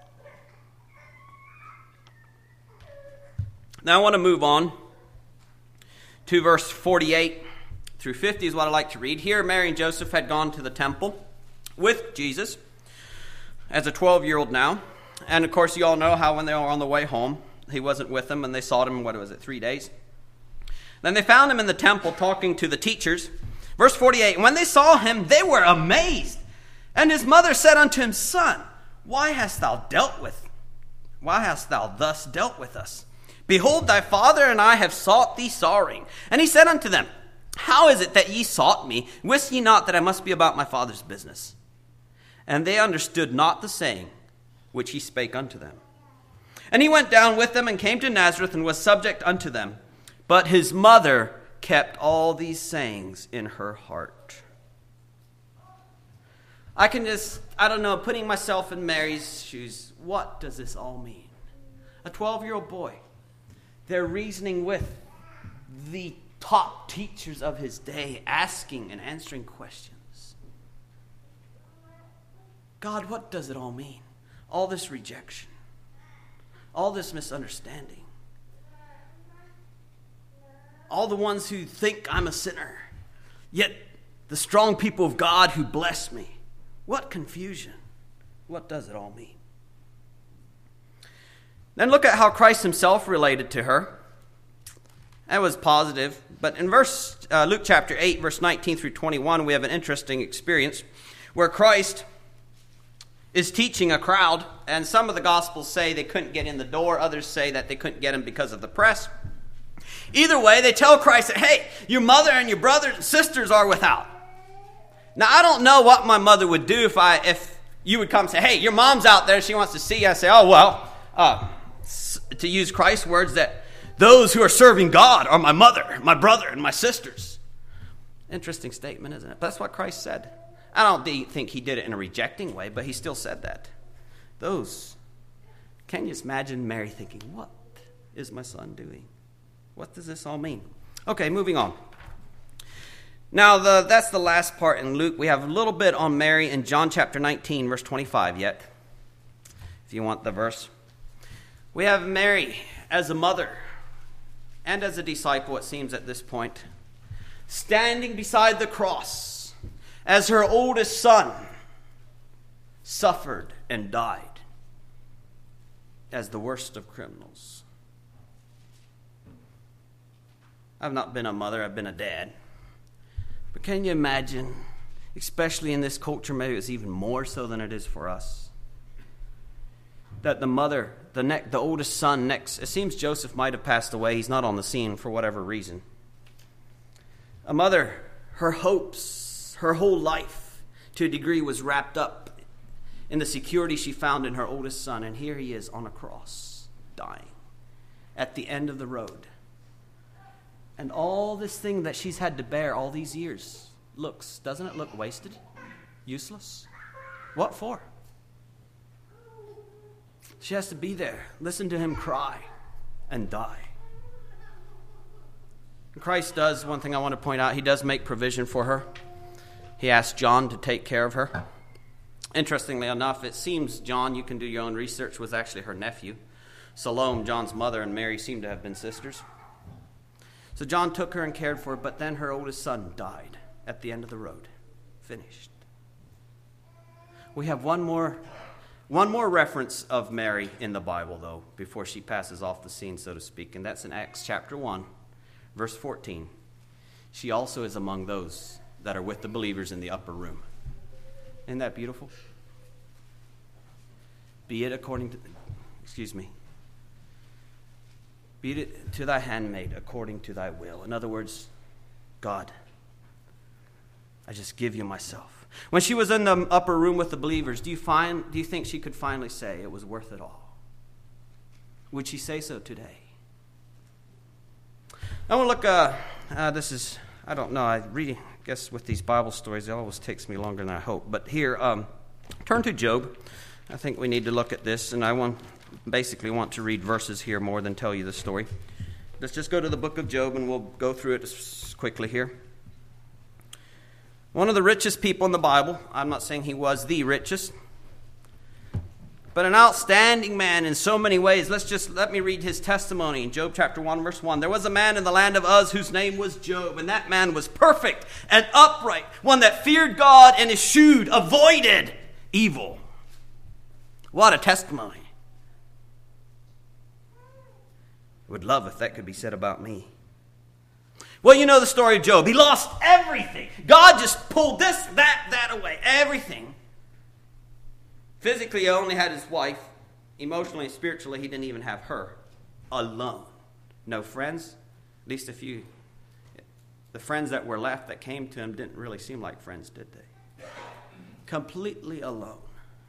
Speaker 1: Now I want to move on to verse 48 through 50 is what I like to read. Here Mary and Joseph had gone to the temple with Jesus as a 12-year-old now. And of course you all know how when they were on the way home, he wasn't with them and they sought him, 3 days? Then they found him in the temple talking to the teachers. Verse 48, when they saw him, they were amazed. And his mother said unto him, Son, why hast thou thus dealt with us? Behold, thy father and I have sought thee sorrowing. And he said unto them, How is it that ye sought me? Wist ye not that I must be about my father's business? And they understood not the saying which he spake unto them. And he went down with them and came to Nazareth and was subject unto them. But his mother kept all these sayings in her heart. I can putting myself in Mary's shoes, what does this all mean? A 12-year-old boy. They're reasoning with the top teachers of his day, asking and answering questions. God, what does it all mean? All this rejection. All this misunderstanding. All the ones who think I'm a sinner. Yet the strong people of God who bless me. What confusion. What does it all mean? Then look at how Christ himself related to her. That was positive. But in Luke chapter 8, verse 19 through 21, we have an interesting experience where Christ is teaching a crowd, and some of the Gospels say they couldn't get in the door. Others say that they couldn't get in because of the press. Either way, they tell Christ that, hey, your mother and your brothers and sisters are without. Now, I don't know what my mother would do if you would come and say, hey, your mom's out there, she wants to see you. I say, oh, well, to use Christ's words, that those who are serving God are my mother, my brother, and my sisters. Interesting statement, isn't it? But that's what Christ said. I don't think he did it in a rejecting way, but he still said that. Can you just imagine Mary thinking, what is my son doing? What does this all mean? Okay, moving on. Now, that's the last part in Luke. We have a little bit on Mary in John chapter 19, verse 25 yet, if you want the verse. We have Mary as a mother and as a disciple, it seems at this point, standing beside the cross as her oldest son suffered and died as the worst of criminals. I've not been a mother, I've been a dad. But can you imagine, especially in this culture, maybe it's even more so than it is for us, that the mother, the oldest son next, it seems Joseph might have passed away, he's not on the scene for whatever reason. A mother, her hopes, her whole life, to a degree, was wrapped up in the security she found in her oldest son. And here he is on a cross, dying, at the end of the road. And all this thing that she's had to bear all these years doesn't it look wasted? Useless? What for? She has to be there, listen to him cry, and die. And Christ does, one thing I want to point out, he does make provision for her. He asked John to take care of her. Interestingly enough, it seems John, you can do your own research, was actually her nephew. Salome, John's mother, and Mary seem to have been sisters. So John took her and cared for her, but then her oldest son died at the end of the road. Finished. We have one more reference of Mary in the Bible, though, before she passes off the scene, so to speak, and that's in Acts chapter 1, verse 14. She also is among those that are with the believers in the upper room. Isn't that beautiful? Be it to thy handmaid according to thy will. In other words, God, I just give you myself. When she was in the upper room with the believers, do you think she could finally say it was worth it all? Would she say so today? I want to look, I don't know, I guess with these Bible stories, it always takes me longer than I hope. But here, turn to Job. I think we need to look at this, and I basically want to read verses here more than tell you the story. Let's just go to the book of Job, and we'll go through it quickly here. One of the richest people in the Bible, I'm not saying he was the richest, but an outstanding man in so many ways. Let me read his testimony in Job chapter 1, verse 1. There was a man in the land of Uz whose name was Job, and that man was perfect and upright, one that feared God and eschewed, avoided evil. What a testimony. I would love if that could be said about me. Well, you know the story of Job. He lost everything. God just pulled this, that away. Everything. Physically, he only had his wife. Emotionally and spiritually, he didn't even have her. Alone. No friends. At least a few. The friends that were left that came to him didn't really seem like friends, did they? Completely alone.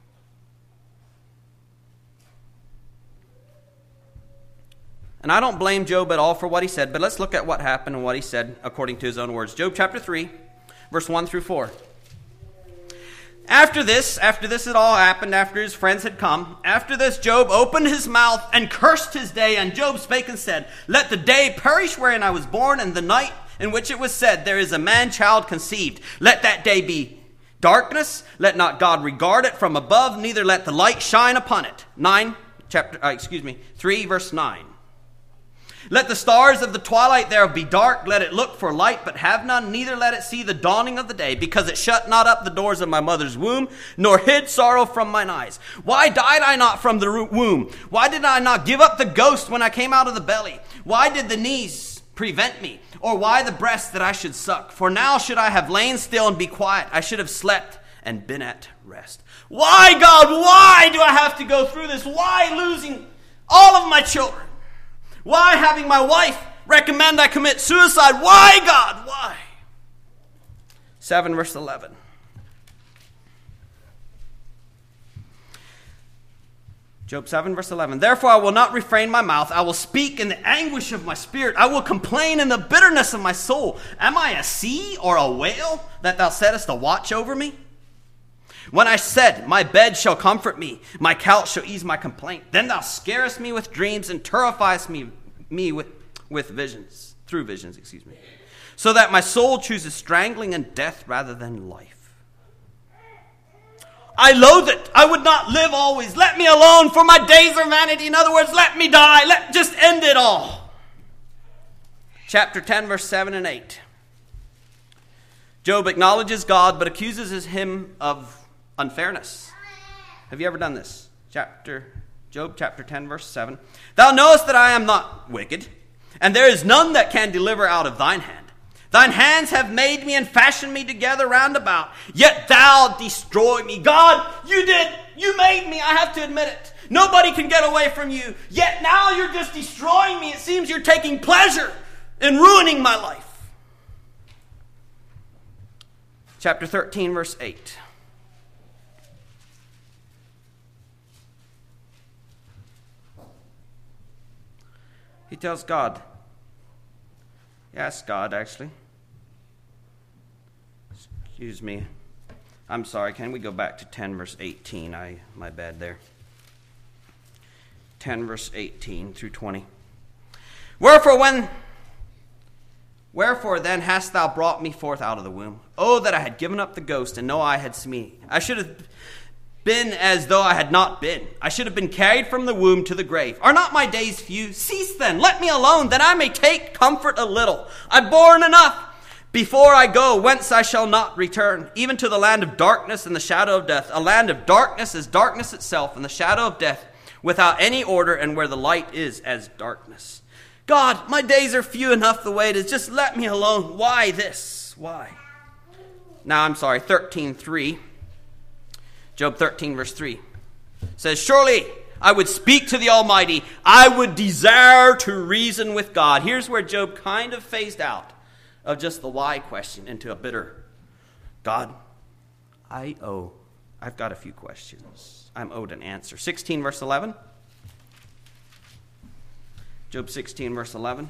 Speaker 1: And I don't blame Job at all for what he said, but let's look at what happened and what he said according to his own words. Job chapter 3, verse 1 through 4. After this it all happened, after his friends had come. After this, Job opened his mouth and cursed his day. And Job spake and said, let the day perish wherein I was born, and the night in which it was said, there is a man-child conceived. Let that day be darkness. Let not God regard it from above, neither let the light shine upon it. 3 verse 9. Let the stars of the twilight thereof be dark. Let it look for light, but have none. Neither let it see the dawning of the day, because it shut not up the doors of my mother's womb, nor hid sorrow from mine eyes. Why died I not from the womb? Why did I not give up the ghost when I came out of the belly? Why did the knees prevent me? Or why the breast that I should suck? For now should I have lain still and be quiet. I should have slept and been at rest. Why, God, why do I have to go through this? Why losing all of my children? Why having my wife recommend I commit suicide? Why, God, why? 7 verse 11. Job 7 verse 11. Therefore I will not refrain my mouth. I will speak in the anguish of my spirit. I will complain in the bitterness of my soul. Am I a sea or a whale that thou settest a watch over me? When I said, my bed shall comfort me, my couch shall ease my complaint, then thou scarest me with dreams and terrifiest me with visions, through visions, so that my soul chooses strangling and death rather than life. I loathe it. I would not live always. Let me alone, for my days are vanity. In other words, let me die. Just end it all. Chapter 10, verse 7 and 8. Job acknowledges God, but accuses him of unfairness. Have you ever done this? Job chapter 10 verse 7. Thou knowest that I am not wicked, and there is none that can deliver out of thine hand. Thine hands have made me and fashioned me together round about, yet thou destroy me. God, you made me, I have to admit it. Nobody can get away from you, yet now you're just destroying me. It seems you're taking pleasure in ruining my life. Chapter 13 verse 8. He tells God, yes, God, actually. Excuse me. I'm sorry. Can we go back to 10 verse 18? My bad there. 10 verse 18 through 20. Wherefore then hast thou brought me forth out of the womb? Oh, that I had given up the ghost, and no eye had seen me. I should have been as though I had not been. I should have been carried from the womb to the grave. Are not my days few? Cease then, let me alone, that I may take comfort a little. I've borne enough. Before I go, whence I shall not return, even to the land of darkness and the shadow of death. A land of darkness is darkness itself, and the shadow of death, without any order, and where the light is as darkness. God, my days are few enough the way it is. Just let me alone. Why this? Why? Now, I'm sorry, 13:3. Job 13 verse 3 says, surely I would speak to the Almighty. I would desire to reason with God. Here's where Job kind of phased out of just the why question into a bitter, God, I've got a few questions. I'm owed an answer. 16 verse 11. Job 16 verse 11.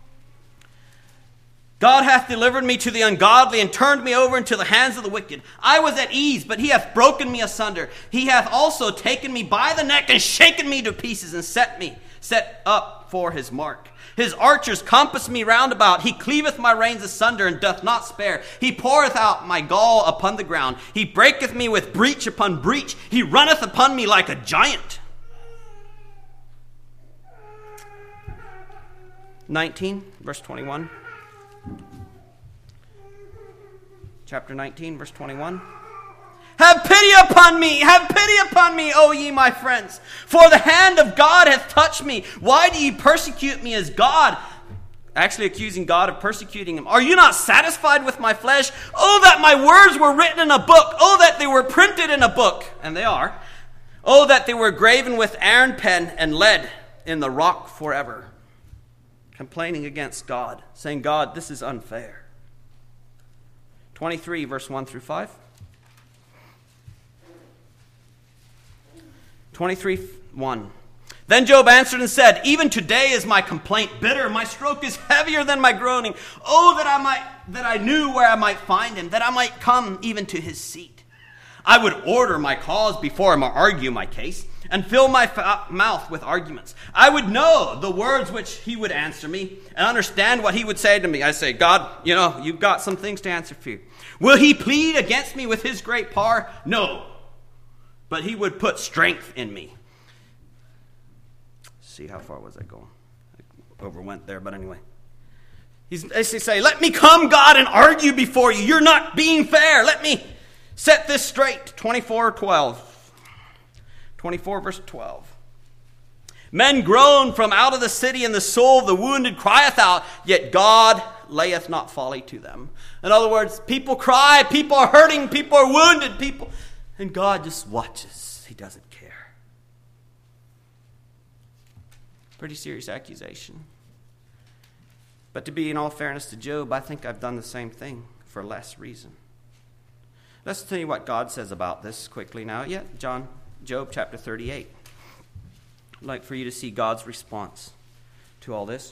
Speaker 1: God hath delivered me to the ungodly and turned me over into the hands of the wicked. I was at ease, but he hath broken me asunder. He hath also taken me by the neck and shaken me to pieces and set up for his mark. His archers compass me round about. He cleaveth my reins asunder and doth not spare. He poureth out my gall upon the ground. He breaketh me with breach upon breach. He runneth upon me like a giant. 19, verse 21. Chapter 19, verse 21. Have pity upon me, O ye my friends, for the hand of God hath touched me. Why do ye persecute me as God? Actually accusing God of persecuting him. Are you not satisfied with my flesh? Oh, that my words were written in a book. Oh, that they were printed in a book. And they are. Oh, that they were graven with iron pen and lead in the rock forever. Complaining against God, saying, God, this is unfair. 23, verse 1 through 5. 23:1. Then Job answered and said, even today is my complaint bitter. My stroke is heavier than my groaning. Oh, that I knew where I might find him, that I might come even to his seat. I would order my cause before him, or argue my case, and fill my mouth with arguments. I would know the words which he would answer me, and understand what he would say to me. I say, God, you've got some things to answer for you. Will he plead against me with his great power? No. But he would put strength in me. See, how far was I going? overwent there, but anyway. He's basically saying, let me come, God, and argue before you. You're not being fair. Let me set this straight. 24 verse 12. Men groan from out of the city, and the soul of the wounded crieth out, yet God layeth not folly to them. In other words, people cry, people are hurting, people are wounded, and God just watches. He doesn't care. Pretty serious accusation. But to be in all fairness to Job, I think I've done the same thing for less reason. Let's tell you what God says about this quickly now. Job chapter 38. I'd like for you to see God's response to all this.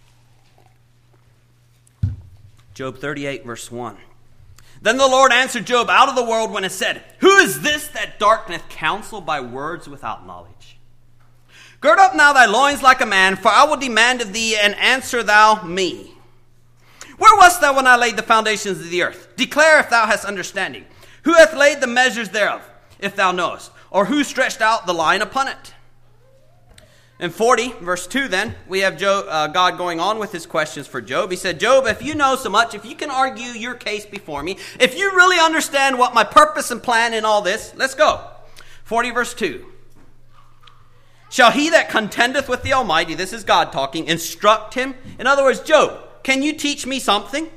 Speaker 1: Job 38, verse 1. Then the Lord answered Job out of the world when it said, who is this that darkeneth counsel by words without knowledge? Gird up now thy loins like a man, for I will demand of thee, and answer thou me. Where wast thou when I laid the foundations of the earth? Declare if thou hast understanding. Who hath laid the measures thereof, if thou knowest? Or who stretched out the line upon it? In 40, verse 2 then, we have God going on with his questions for Job. He said, Job, if you know so much, if you can argue your case before me, if you really understand what my purpose and plan in all this, let's go. 40, verse 2. Shall he that contendeth with the Almighty, this is God talking, instruct him? In other words, Job, can you teach me something?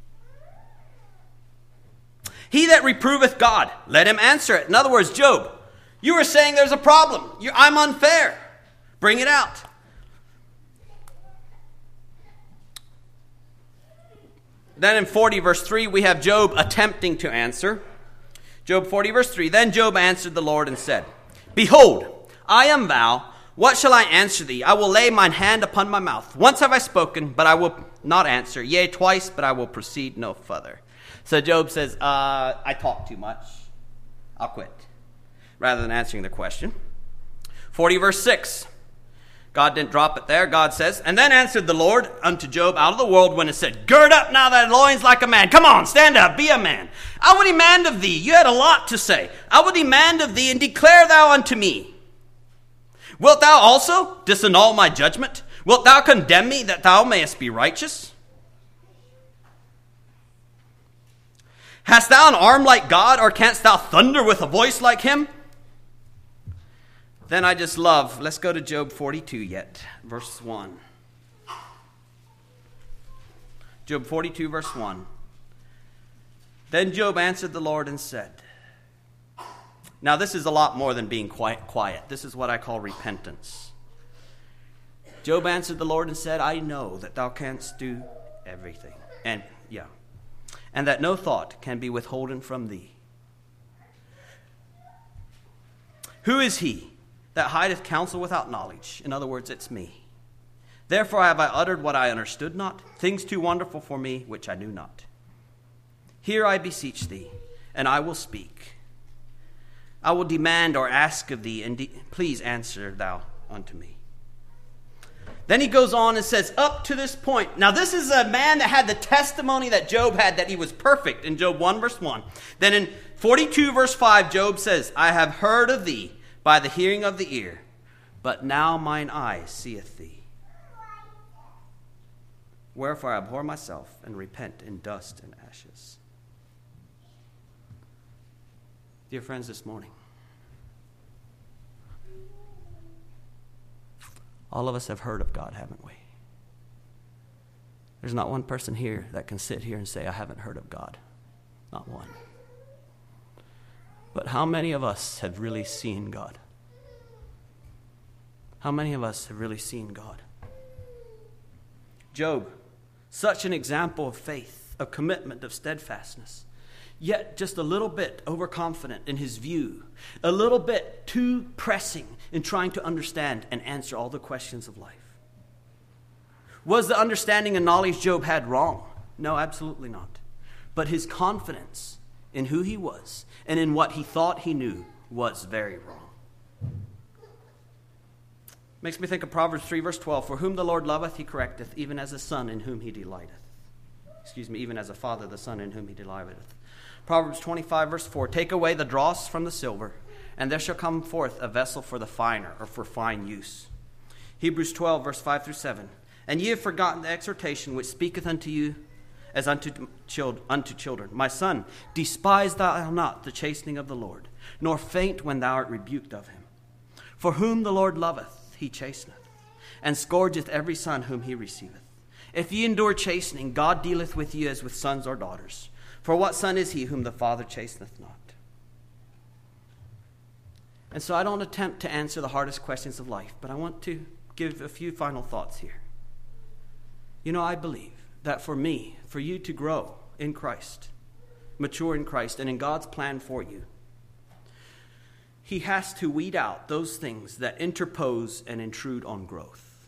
Speaker 1: He that reproveth God, let him answer it. In other words, Job, you were saying there's a problem. I'm unfair. Bring it out. Then in 40 verse 3, we have Job attempting to answer. Job 40 verse 3, then Job answered the Lord and said, behold, I am thou. What shall I answer thee? I will lay mine hand upon my mouth. Once have I spoken, but I will not answer. Yea, twice, but I will proceed no further. So Job says, I talk too much. I'll quit. Rather than answering the question. 40 verse 6. God didn't drop it there. God says, and then answered the Lord unto Job out of the world when it said, gird up now thy loins like a man. Come on, stand up, be a man. I will demand of thee. You had a lot to say. I will demand of thee, and declare thou unto me. Wilt thou also disannul my judgment? Wilt thou condemn me that thou mayest be righteous? Hast thou an arm like God, or canst thou thunder with a voice like him? Then I just love, let's go to Job 42 yet, verse 1. Job 42, verse 1. Then Job answered the Lord and said, now this is a lot more than being quiet. This is what I call repentance. Job answered the Lord and said, I know that thou canst do everything. And that no thought can be withholden from thee. Who is he that hideth counsel without knowledge? In other words, it's me. Therefore have I uttered what I understood not, things too wonderful for me, which I knew not. Hear, I beseech thee, and I will speak. I will demand or ask of thee, and please answer thou unto me. Then he goes on and says, up to this point. Now this is a man that had the testimony that Job had, that he was perfect in Job 1 verse 1. Then in 42 verse 5, Job says, I have heard of thee by the hearing of the ear, but now mine eye seeth thee. Wherefore I abhor myself and repent in dust and ashes. Dear friends, this morning, all of us have heard of God, haven't we? There's not one person here that can sit here and say, I haven't heard of God. Not one. But how many of us have really seen God? How many of us have really seen God? Job, such an example of faith, of commitment, of steadfastness, yet just a little bit overconfident in his view, a little bit too pressing in trying to understand and answer all the questions of life. Was the understanding and knowledge Job had wrong? No, absolutely not. But his confidence in who he was and in what he thought he knew was very wrong. Makes me think of Proverbs 3 verse 12. For whom the Lord loveth, he correcteth, even as a son in whom he delighteth. Even as a father, the son in whom he delighteth. Proverbs 25 verse 4. Take away the dross from the silver, and there shall come forth a vessel for the finer, or for fine use. Hebrews 12 verse 5 through 7. And ye have forgotten the exhortation which speaketh unto you as unto children. My son, despise thou not the chastening of the Lord, nor faint when thou art rebuked of him. For whom the Lord loveth, he chasteneth, and scourgeth every son whom he receiveth. If ye endure chastening, God dealeth with you as with sons or daughters. For what son is he whom the Father chasteneth not? And so I don't attempt to answer the hardest questions of life, but I want to give a few final thoughts here. You know, I believe that for me, for you to grow in Christ, mature in Christ, and in God's plan for you, he has to weed out those things that interpose and intrude on growth.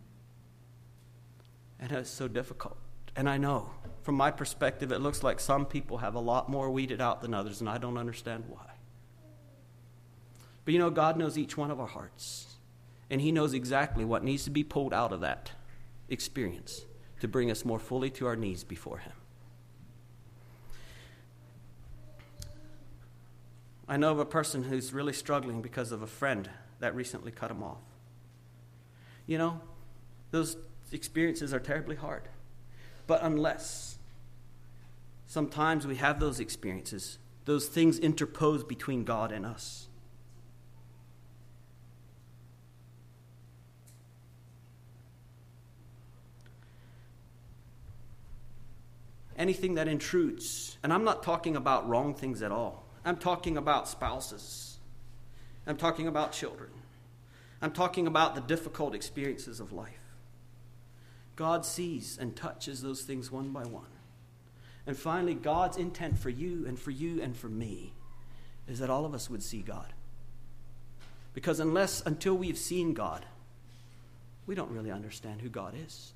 Speaker 1: And it's so difficult. And I know, from my perspective, it looks like some people have a lot more weeded out than others, and I don't understand why. But you know, God knows each one of our hearts, and he knows exactly what needs to be pulled out of that experience to bring us more fully to our knees before him. I know of a person who's really struggling because of a friend that recently cut him off. You know, those experiences are terribly hard. But unless sometimes we have those experiences, those things interpose between God and us. Anything that intrudes, and I'm not talking about wrong things at all. I'm talking about spouses. I'm talking about children. I'm talking about the difficult experiences of life. God sees and touches those things one by one. And finally, God's intent for you and for you and for me is that all of us would see God. Because until we've seen God, we don't really understand who God is.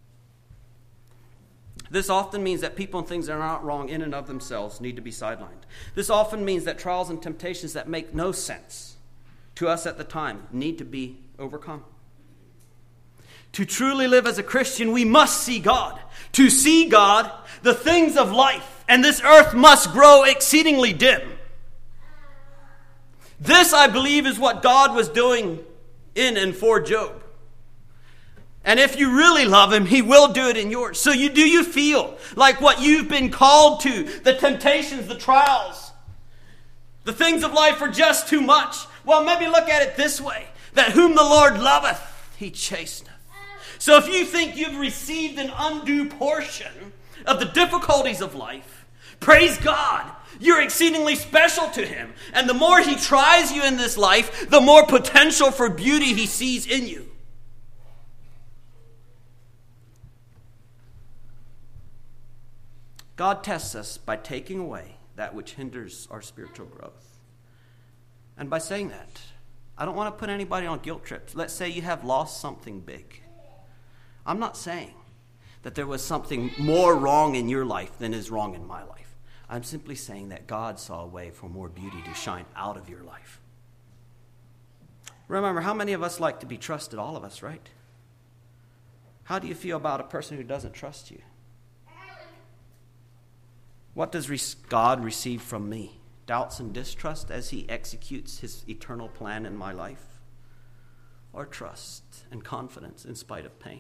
Speaker 1: This often means that people and things that are not wrong in and of themselves need to be sidelined. This often means that trials and temptations that make no sense to us at the time need to be overcome. To truly live as a Christian, we must see God. To see God, the things of life and this earth must grow exceedingly dim. This, I believe, is what God was doing in and for Job. And if you really love him, he will do it in yours. So do you feel like what you've been called to, the temptations, the trials, the things of life are just too much? Well, maybe look at it this way, that whom the Lord loveth, he chasteneth. So if you think you've received an undue portion of the difficulties of life, praise God. You're exceedingly special to him. And the more he tries you in this life, the more potential for beauty he sees in you. God tests us by taking away that which hinders our spiritual growth. And by saying that, I don't want to put anybody on guilt trips. Let's say you have lost something big. I'm not saying that there was something more wrong in your life than is wrong in my life. I'm simply saying that God saw a way for more beauty to shine out of your life. Remember, how many of us like to be trusted? All of us, right? How do you feel about a person who doesn't trust you? What does God receive from me? Doubts and distrust as he executes his eternal plan in my life? Or trust and confidence in spite of pain?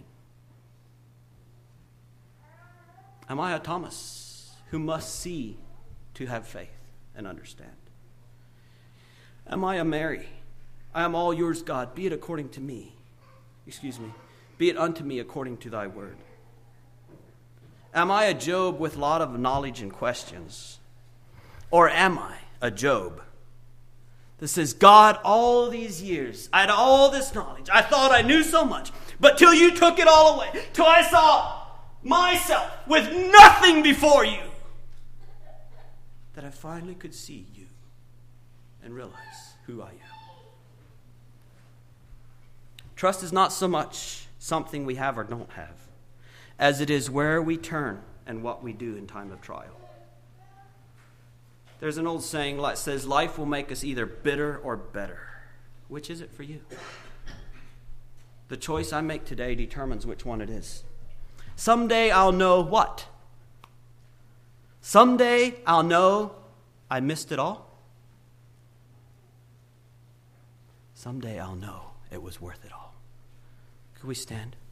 Speaker 1: Am I a Thomas who must see to have faith and understand? Am I a Mary? I am all yours, God. Be it according to me. Be it unto me according to thy word. Am I a Job with a lot of knowledge and questions? Or am I a Job that says, God, all these years, I had all this knowledge. I thought I knew so much. But till you took it all away, till I saw myself with nothing before you, that I finally could see you and realize who I am. Trust is not so much something we have or don't have, as it is where we turn and what we do in time of trial. There's an old saying that says, life will make us either bitter or better. Which is it for you? The choice I make today determines which one it is. Someday I'll know what? Someday I'll know I missed it all. Someday I'll know it was worth it all. Could we stand?